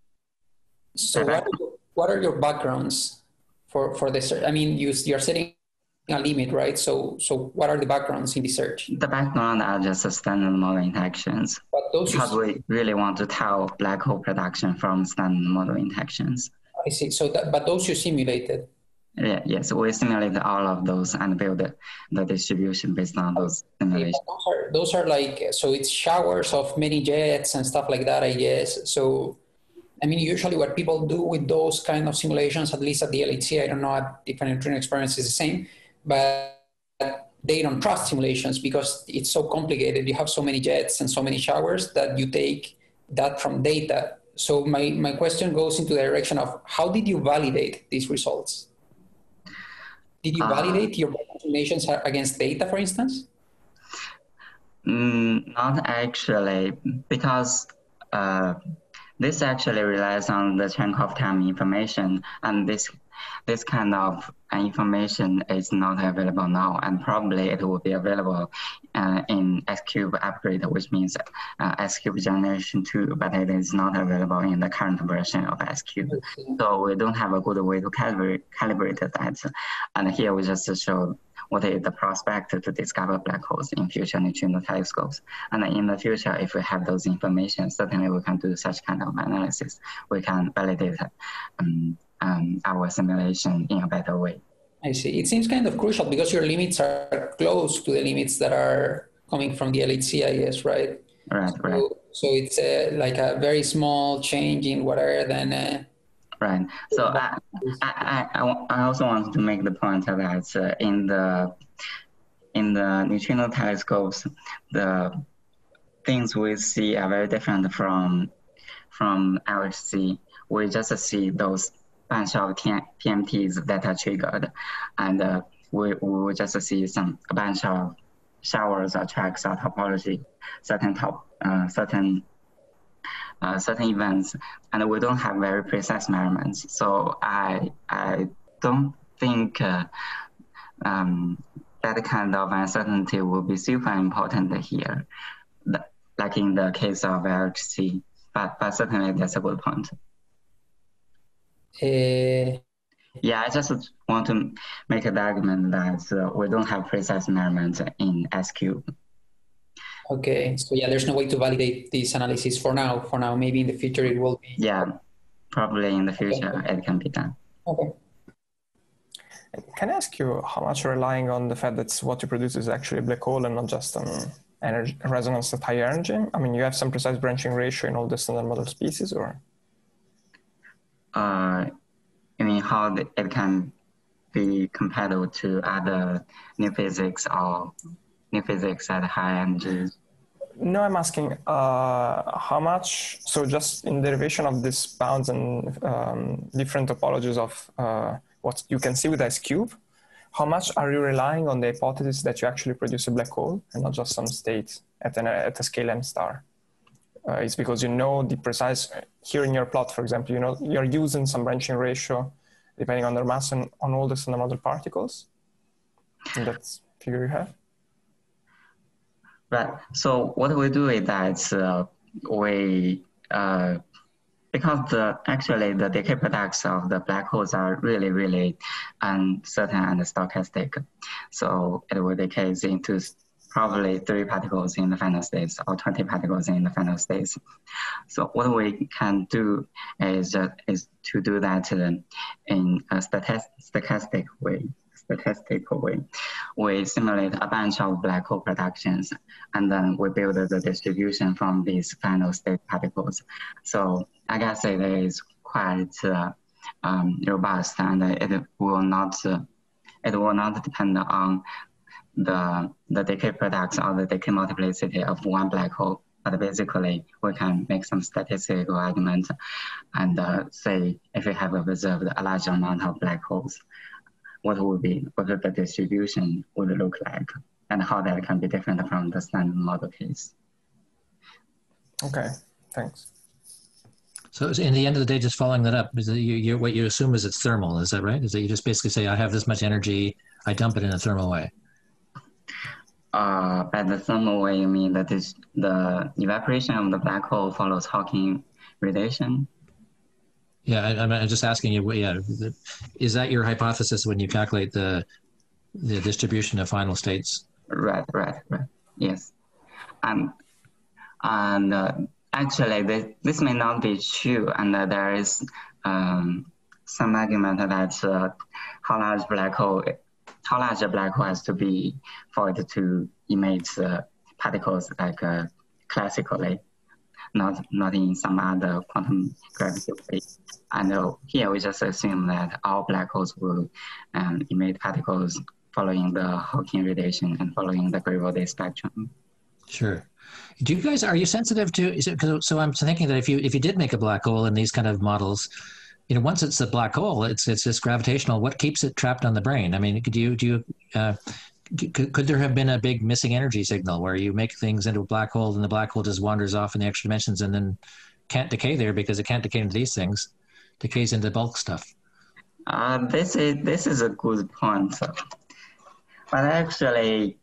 so what are, your, what are your backgrounds for for the search? I mean, you you're setting a limit, right? So so what are the backgrounds in the search? The background are just standard model interactions. But those because we really want to tell black hole production from standard model interactions. I see. So that, but those you simulated. Yeah, yes, we simulated all of those and build the, the distribution based on those simulations. Okay, those, are, those are like, so it's showers of many jets and stuff like that, I guess. So, I mean, usually what people do with those kind of simulations, at least at the L H C, I don't know if a neutrino experiment is the same, but they don't trust simulations because it's so complicated. You have so many jets and so many showers that you take that from data. So my, my question goes into the direction of how did you validate these results? Did you validate uh, your simulations against data, for instance? Mm, not actually, because uh, this actually relies on the Cherenkov time information, and this this kind of information is not available now, and probably it will be available uh, in S Cube upgrade, which means uh, S Cube generation two, but it is not available in the current version of S Cube. So we don't have a good way to calibrate, calibrate that. And here we just show what is the prospect to discover black holes in future neutrino telescopes. And in the future, if we have those information, certainly we can do such kind of analysis. We can validate um, um, our simulation in a better way. I see. It seems kind of crucial because your limits are close to the limits that are coming from the L H C, I guess, right? Right, so, right. So it's uh, like a very small change in whatever then. Uh, right. So I, I, I, I also want to make the point that uh, in the in the neutrino telescopes, the things we see are very different from from L H C. We just see those bunch of P M Ts that are triggered, and uh, we, we will just see some a bunch of showers or tracks or topology, certain top, uh, certain uh, certain events, and we don't have very precise measurements. So I I don't think uh, um, that kind of uncertainty will be super important here, like in the case of L H C. But but certainly that's a good point. Uh, yeah, I just want to make an argument that uh, we don't have precise measurements in S Cube. Okay, so yeah, there's no way to validate this analysis for now. For now, maybe in the future it will be. Yeah, probably in the future okay. It can be done. Okay. Can I ask you how much you're relying on the fact that what you produce is actually a black hole and not just an energy resonance at high energy? I mean, you have some precise branching ratio in all the standard model species, or? Uh, I mean, how it can be compared to other new physics or new physics at high energies? No, I'm asking uh, how much, so just in derivation of these bounds and um, different topologies of uh, what you can see with S Cube, how much are you relying on the hypothesis that you actually produce a black hole and not just some state at, an, at a scale M star? Uh, it's because you know the precise, here in your plot, for example, you know, you're using some branching ratio depending on their mass and on all the standard model particles. And that's figure you have. Right. So what we do is that uh, we, uh, because the actually the decay products of the black holes are really, really uncertain and stochastic. So it will decay into probably three particles in the final states or twenty particles in the final states. So what we can do is, uh, is to do that uh, in a stochastic way. Statistical way. We simulate a bunch of black hole productions, and then we build the distribution from these final state particles. So I guess it is quite uh, um, robust, and it will not uh, it will not depend on the the decay products or the decay multiplicity of one black hole. But basically, we can make some statistical argument and uh, say if we have observed a large amount of black holes, what would be, what the distribution would look like, and how that can be different from the standard model case. Okay, thanks. So in the end of the day, just following that up, is that you, you, what you assume is it's thermal, is that right? Is that you just basically say, I have this much energy, I dump it in a thermal way? Uh, by the thermal way, you mean that is the evaporation of the black hole follows Hawking radiation? Yeah, I, I'm just asking you, yeah, is that your hypothesis when you calculate the the distribution of final states? Right, right, right, yes. And, and uh, actually, this, this may not be true, and uh, there is um, some argument that uh, how large black hole, how large a black hole has to be for it to emit uh, particles like uh, classically. Not, not in some other quantum gravity way. And uh, here we just assume that all black holes will um, emit particles following the Hawking radiation and following the Grave-Day spectrum. Sure. Do you guys, are you sensitive to, is it, cause, so I'm thinking that if you if you did make a black hole in these kind of models, you know, once it's a black hole, it's it's this gravitational, what keeps it trapped on the brain? I mean, do you, do you, uh, Could, could there have been a big missing energy signal where you make things into a black hole and the black hole just wanders off in the extra dimensions and then can't decay there because it can't decay into these things, decays into bulk stuff. Uh, this is this is a good point, but actually,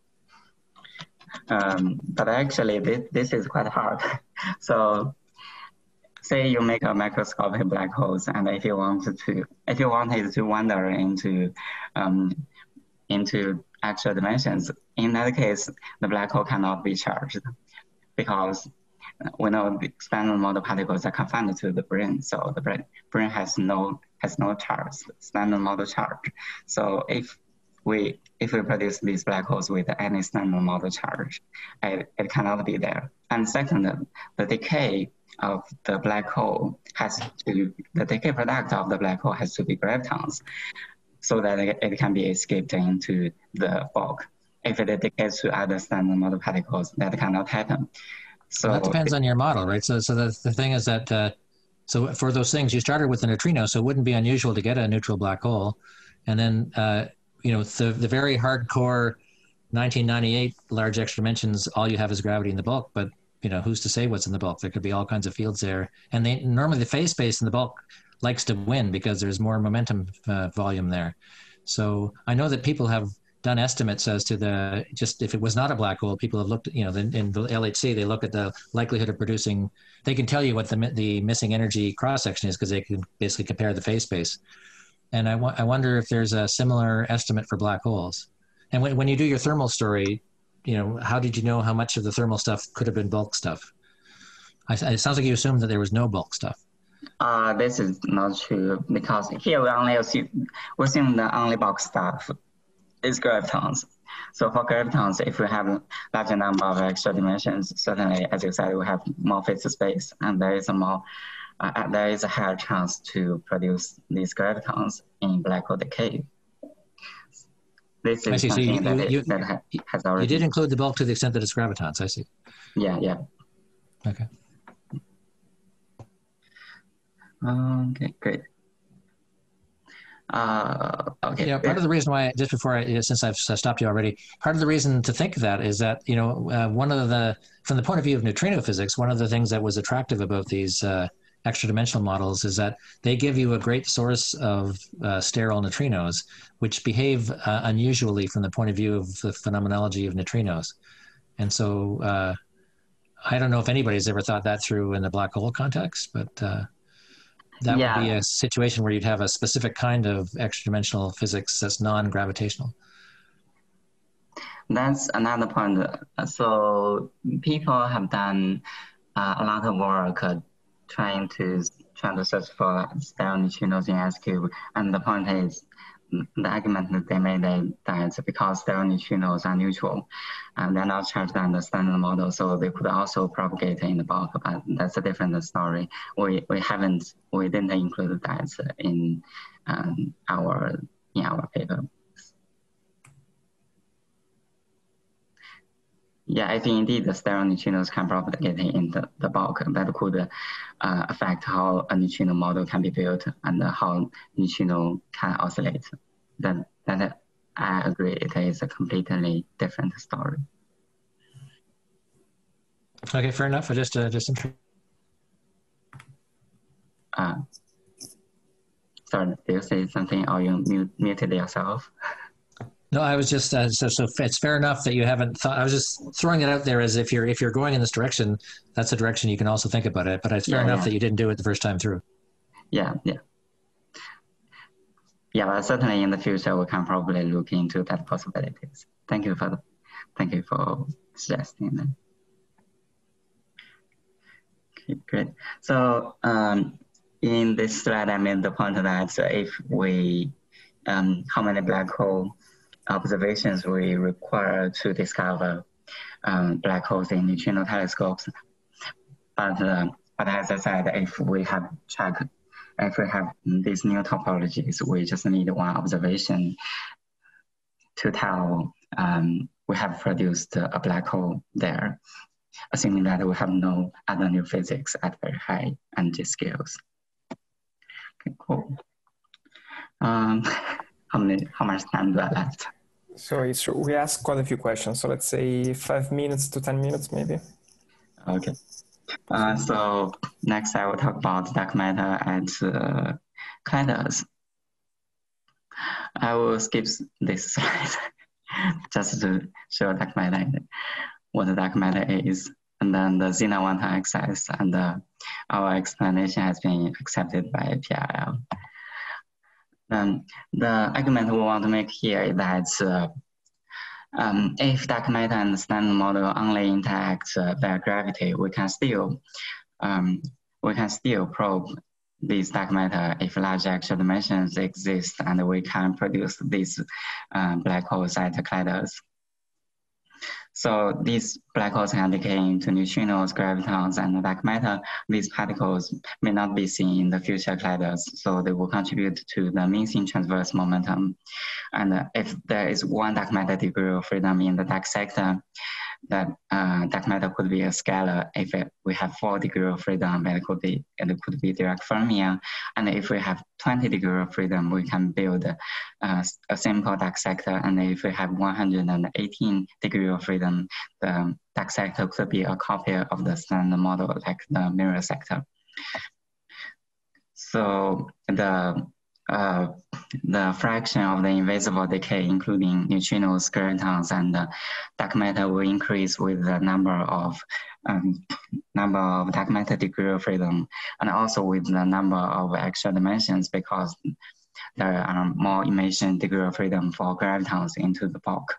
um, but actually this this is quite hard. So, say you make a microscopic black holes, and if you wanted to, if you wanted to wander into, um, into actual dimensions, in that case, the black hole cannot be charged, because we know the standard model particles are confined to the brane, so the brane, brane has no has no charge, standard model charge. So if we if we produce these black holes with any standard model charge, it, it cannot be there. And second, the decay of the black hole has to the decay product of the black hole has to be gravitons, so that it, it can be escaped into the bulk. If it decays to other standard model particles, that cannot happen. So well, that depends on your model, right? So, so the, the thing is that, uh, so for those things, you started with a neutrino, so it wouldn't be unusual to get a neutral black hole. And then, uh, you know, the, the very hardcore nineteen ninety-eight large extra dimensions, all you have is gravity in the bulk, but, you know, who's to say what's in the bulk? There could be all kinds of fields there. And they, normally the phase space in the bulk likes to win because there's more momentum uh, volume there. So I know that people have done estimates as to the, just if it was not a black hole, people have looked, you know, in, in the L H C, they look at the likelihood of producing, they can tell you what the, the missing energy cross-section is because they can basically compare the phase space. And I, I wonder if there's a similar estimate for black holes. And when, when you do your thermal story, you know, how did you know how much of the thermal stuff could have been bulk stuff? I, it sounds like you assumed that there was no bulk stuff. Uh, this is not true, because here we only assume, we assume the only bulk stuff is gravitons. So for gravitons, if we have a larger number of extra dimensions, certainly, as you said, we have more phase space, and there is a more, uh, there is a higher chance to produce these gravitons in black hole decay. This is I see. So something you, that, it, you, that ha has already. You did include the bulk to the extent that it's gravitons. I see. Yeah, yeah. Okay. Okay, great. Uh, okay. Yeah, part of the reason why, just before I, since I've stopped you already, part of the reason to think of that is that, you know, uh, one of the, from the point of view of neutrino physics, one of the things that was attractive about these uh, extra dimensional models is that they give you a great source of uh, sterile neutrinos, which behave uh, unusually from the point of view of the phenomenology of neutrinos. And so uh, I don't know if anybody's ever thought that through in the black hole context, but uh, that yeah. would be a situation where you'd have a specific kind of extra-dimensional physics that's non-gravitational. That's another point. So people have done uh, a lot of work uh, trying to trying to search for sterile neutrinos in S cube, and the point is, the argument that they made that because sterile neutrinos are neutral and they're not charged on the standard model, so they could also propagate in the bulk, but that's a different story. We we haven't we didn't include that in um, our in our paper. Yeah, I think indeed the sterile neutrinos can propagate in the, the bulk. That could uh, affect how a neutrino model can be built and how neutrino can oscillate. That, that I agree, it is a completely different story. Okay, fair enough. I just uh, just uh, sorry, did you say something or you mute, muted yourself? No, I was just uh, so so. It's fair enough that you haven't thought. I was just throwing it out there as if you're if you're going in this direction, that's a direction you can also think about it. But it's fair yeah, enough yeah. that you didn't do it the first time through. Yeah, yeah, yeah. But certainly in the future, we can probably look into that possibilities. Thank you for the, thank you for suggesting that. Okay, great. So um, in this slide, I made the point that if we um, how many black hole observations we require to discover um, black holes in neutrino telescopes. But, uh, but as I said, if we have checked, if we have these new topologies, we just need one observation to tell um, we have produced a black hole there, assuming that we have no other new physics at very high energy scales. Okay, cool. Um, how many, how much time do I left? So it's, we asked quite a few questions. So let's say five minutes to ten minutes, maybe. Okay. Uh, so next I will talk about dark matter at uh, colliders. I will skip this slide just to show dark matter, what dark matter is, and then the Zener one-time access, and uh, our explanation has been accepted by P R L. Um, the argument we want to make here is that uh, um, if dark matter and the standard model only interact uh, via gravity, we can still um, we can still probe these dark matter if large actual dimensions exist, and we can produce these uh, black holes at colliders. So these black holes can decay into neutrinos, gravitons, and dark matter. These particles may not be seen in the future colliders, so they will contribute to the missing transverse momentum. And if there is one dark matter degree of freedom in the dark sector, that uh, dark matter could be a scalar. If it, we have four degree of freedom, it could be it could be Dirac fermion. And if we have twenty degree of freedom, we can build uh, a simple dark sector. And if we have one hundred eighteen degree of freedom, the dark sector could be a copy of the standard model, like the mirror sector. So the Uh, the fraction of the invisible decay, including neutrinos, gravitons, and uh, dark matter, will increase with the number of um, number of dark matter degree of freedom, and also with the number of extra dimensions, because there are more emission degree of freedom for gravitons into the bulk.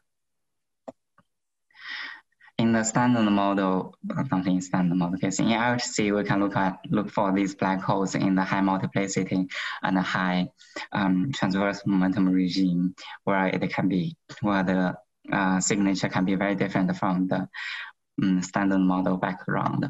In the standard model, something standard model case, in L H C, we can look at look for these black holes in the high multiplicity and the high um, transverse momentum regime, where it can be where the uh, signature can be very different from the um, standard model background.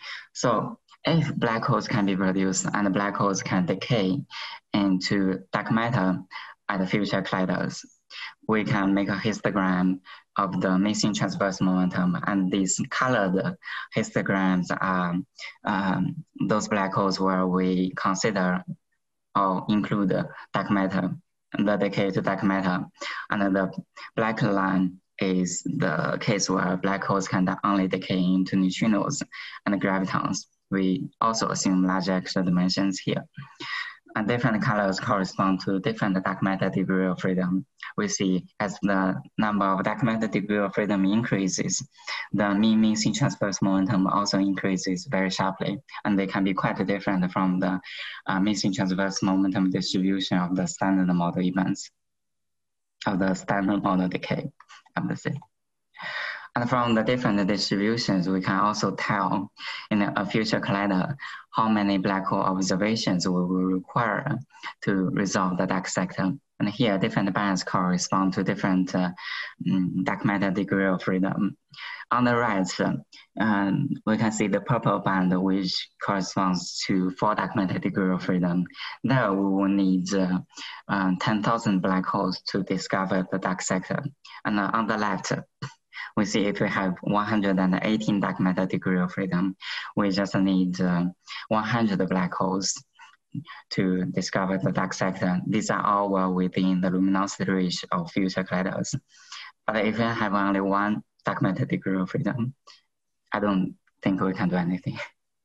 So if black holes can be produced and black holes can decay into dark matter at the future colliders, we can make a histogram of the missing transverse momentum, and these colored histograms are um, those black holes where we consider or include dark matter, the decay to dark matter, and the black line is the case where black holes can only decay into neutrinos and gravitons. We also assume large extra dimensions here. And different colors correspond to different dark matter degree of freedom. We see as the number of dark matter degree of freedom increases, the mean missing transverse momentum also increases very sharply, and they can be quite different from the uh, missing transverse momentum distribution of the standard model events, of the standard model decay, I would say. And from the different distributions, we can also tell in a future collider how many black hole observations we will require to resolve the dark sector. And here, different bands correspond to different uh, dark matter degree of freedom. On the right, um, we can see the purple band, which corresponds to four dark matter degree of freedom. There, we will need uh, uh, ten thousand black holes to discover the dark sector. And uh, on the left, we see if we have one hundred eighteen dark matter degree of freedom, we just need uh, one hundred black holes to discover the dark sector. These are all well within the luminosity range of future colliders. But if we have only one dark matter degree of freedom, I don't think we can do anything.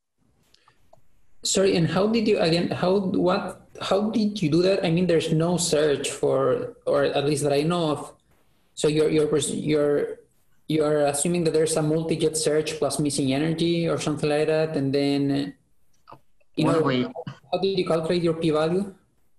Sorry, and how did you, again, how, what, how did you do that? I mean, there's no search for, or at least that I know of. So you're, you're, you're, you're assuming that there's a multi-jet search plus missing energy or something like that, and then, you know, we, how did you calculate your p-value?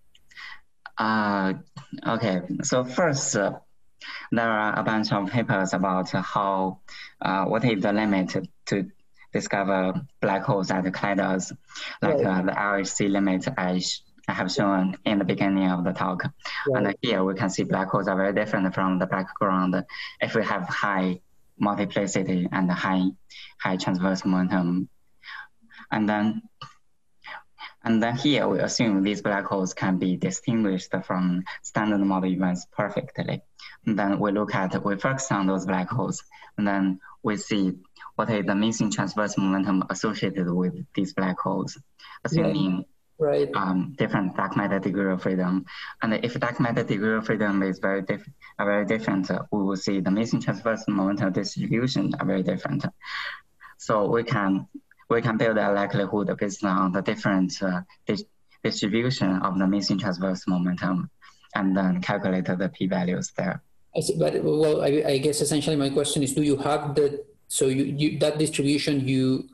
Uh, okay, so first, uh, there are a bunch of papers about how, uh, what is the limit to, to discover black holes at the colliders, like right. uh, the L H C limit I, I have shown in the beginning of the talk. Right. And here we can see black holes are very different from the background if we have high multiplicity and high, high transverse momentum. And then, and then here we assume these black holes can be distinguished from standard model events perfectly. And then we look at, we focus on those black holes, and then we see what is the missing transverse momentum associated with these black holes, assuming right. um, different dark matter degree of freedom. And if dark matter degree of freedom is very, diff are very different, uh, we will see the missing transverse momentum distribution are very different. So we can we can build a likelihood based on the different uh, di distribution of the missing transverse momentum, and then calculate the p-values there. I see, but well, I, I guess essentially my question is: do you have the so you, you that distribution you?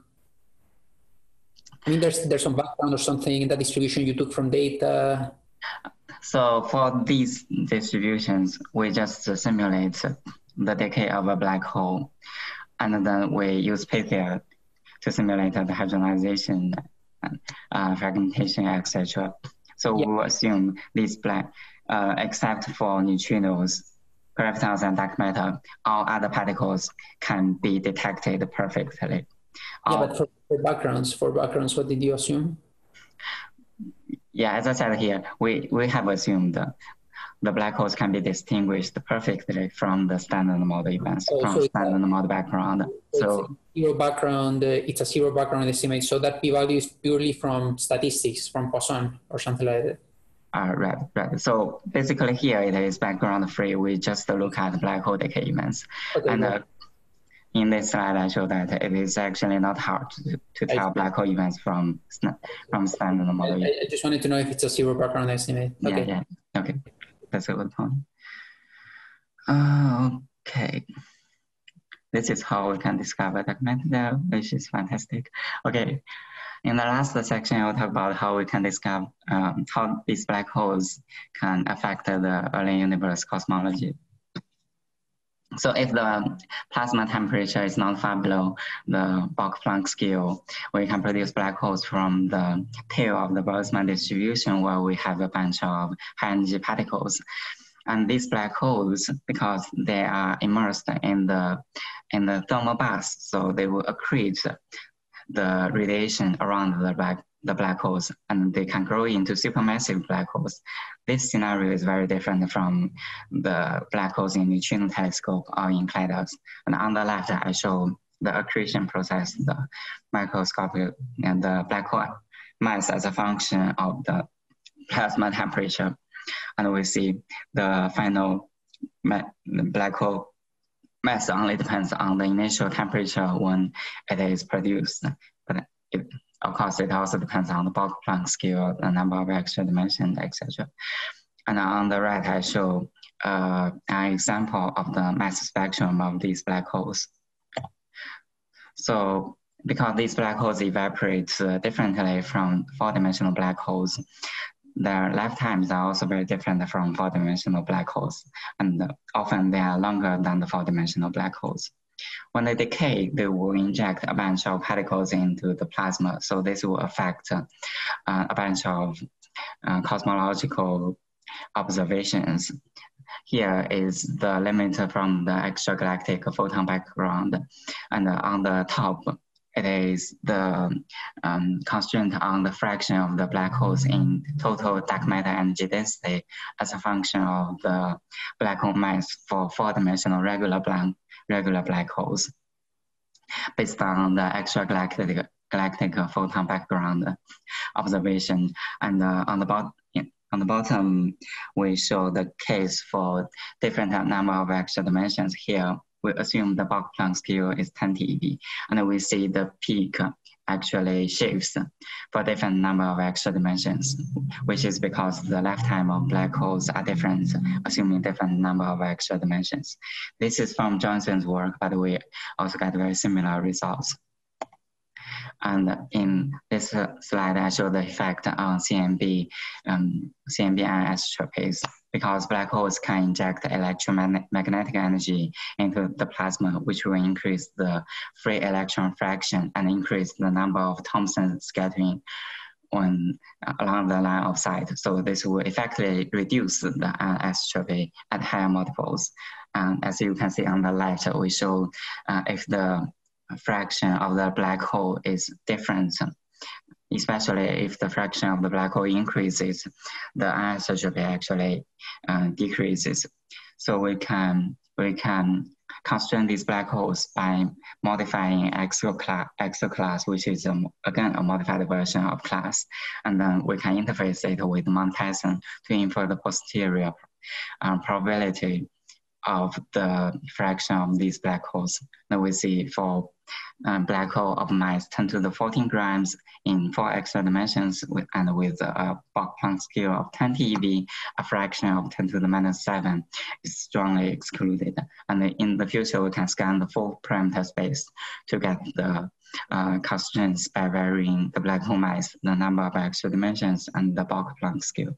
I mean, there's there's some background or something in that distribution you took from data. So for these distributions, we just simulate the decay of a black hole, and then we use Pythia to simulate the hadronization, uh, fragmentation, et cetera. So yeah. we will assume these black, uh, except for neutrinos, gravitons, and dark matter, all other particles can be detected perfectly. Yeah, all, but for, for backgrounds, for backgrounds, what did you assume? Yeah, as I said here, we, we have assumed the, the black holes can be distinguished perfectly from the standard model events, oh, from so standard model background. So, so zero background, uh, it's a zero background estimate. So that p-value is purely from statistics, from Poisson or something like that. Uh, right, right. So basically here it is background free. We just look at black hole decay events. Okay, and uh, in this slide, I show that it is actually not hard to, to tell black hole events from from standard model. I, I just wanted to know if it's a zero background estimate. Okay. Yeah, yeah. Okay, that's a good point. Uh, okay. This is how we can discover dark matter, which is fantastic. Okay. In the last section, I'll talk about how we can discover um, how these black holes can affect the early universe cosmology. So if the plasma temperature is not far below the Bock-Planck scale, we can produce black holes from the tail of the Boltzmann distribution, where we have a bunch of high energy particles. And these black holes, because they are immersed in the, in the thermal bath, so they will accrete the radiation around the black, the black holes, and they can grow into supermassive black holes. This scenario is very different from the black holes in neutrino telescope or in Cladux. And on the left, I show the accretion process, the microscopic, and the black hole mass as a function of the plasma temperature. And we see the final black hole mass only depends on the initial temperature when it is produced. But it, of course, it also depends on the Bock-Planck scale, the number of extra dimensions, et cetera. And on the right, I show uh, an example of the mass spectrum of these black holes. So because these black holes evaporate uh, differently from four-dimensional black holes, their lifetimes are also very different from four-dimensional black holes, and often they are longer than the four-dimensional black holes. When they decay, they will inject a bunch of particles into the plasma, so this will affect uh, a bunch of uh, cosmological observations. Here is the limit from the extragalactic photon background, and uh, on the top, it is the um, constraint on the fraction of the black holes in total dark matter energy density as a function of the black hole mass for four-dimensional regular black, regular black holes, based on the extragalactic galactic photon background observation. And uh, on the bottom, on the bottom, we show the case for different number of extra dimensions. Here, we assume the Bock-Planck scale is ten T eV, and we see the peak actually shifts for different number of extra dimensions, which is because the lifetime of black holes are different, assuming different number of extra dimensions. This is from Johnson's work, but we also got very similar results. And in this slide, I show the effect on C M B, um, C M B anisotropies, because black holes can inject electromagnetic energy into the plasma, which will increase the free electron fraction and increase the number of Thomson scattering on, along the line of sight. So this will effectively reduce the anisotropy at higher multiples. And as you can see on the left, we show uh, if the fraction of the black hole is different, especially if the fraction of the black hole increases, the anisotropy actually uh, decreases. So we can we can constrain these black holes by modifying exoclass, exoclass, which is a, again a modified version of class, and then we can interface it with Mount Tyson to infer the posterior uh, probability of the fraction of these black holes that we see for uh, black hole of mass ten to the fourteen grams in four extra dimensions with, and with a Planck scale of twenty eV, a fraction of ten to the minus seven is strongly excluded. And in the future, we can scan the full parameter space to get the uh, constraints by varying the black hole mass, the number of extra dimensions, and the Planck scale.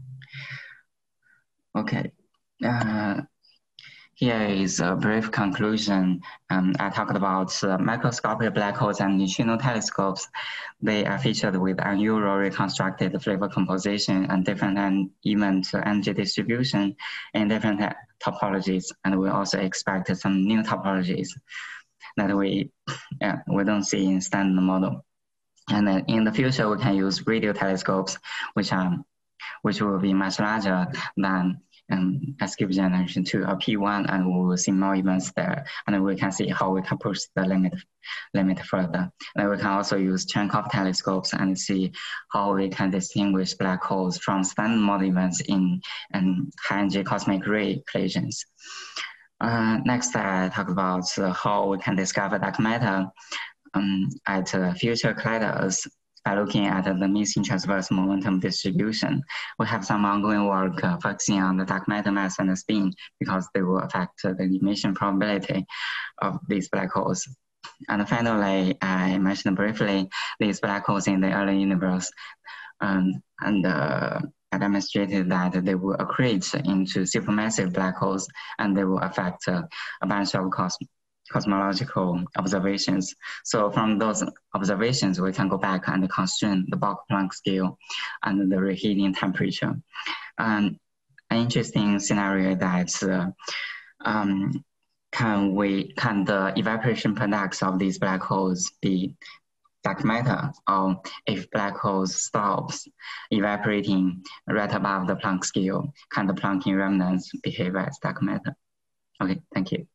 Okay. Uh, Here is a brief conclusion. Um, I talked about uh, microscopic black holes and neutrino telescopes. They are featured with unusual reconstructed flavor composition and different and even energy distribution in different topologies. And we also expect some new topologies that we, yeah, we don't see in standard model. And then in the future, we can use radio telescopes, which are which will be much larger than um, S Q generation two or P one, and we will see more events there. And we can see how we can push the limit, limit further. And we can also use Cherenkov telescopes and see how we can distinguish black holes from standard model events in um, high-energy cosmic ray collisions. Uh, next, I talk about uh, how we can discover dark matter um, at uh, future colliders by looking at the missing transverse momentum distribution. We have some ongoing work uh, focusing on the dark matter mass and the spin because they will affect uh, the emission probability of these black holes. And finally, I mentioned briefly these black holes in the early universe, um, and uh, I demonstrated that they will accrete into supermassive black holes and they will affect uh, a bunch of cosmos cosmological observations. So from those observations, we can go back and constrain the Planck scale and the reheating temperature. Um, an interesting scenario that uh, um, can we can the evaporation products of these black holes be dark matter, or if black holes stops evaporating right above the Planck scale, can the Planckian remnants behave as dark matter? Okay, thank you.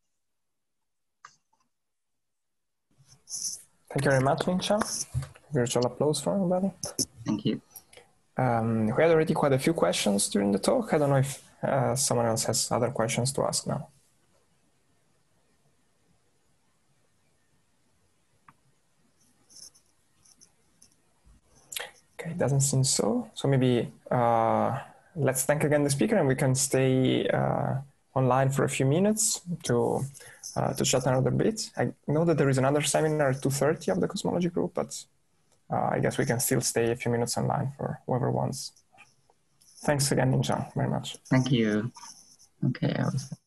Thank you very much, Ming-Chang. Virtual applause for everybody. Thank you. Um, we had already quite a few questions during the talk. I don't know if uh, someone else has other questions to ask now. Okay, it doesn't seem so. So maybe uh, let's thank again the speaker and we can stay uh, online for a few minutes to uh, to chat another bit. I know that there is another seminar at two thirty of the cosmology group, but uh, I guess we can still stay a few minutes online for whoever wants. Thanks again, Ming-Chang, very much. Thank you. Okay.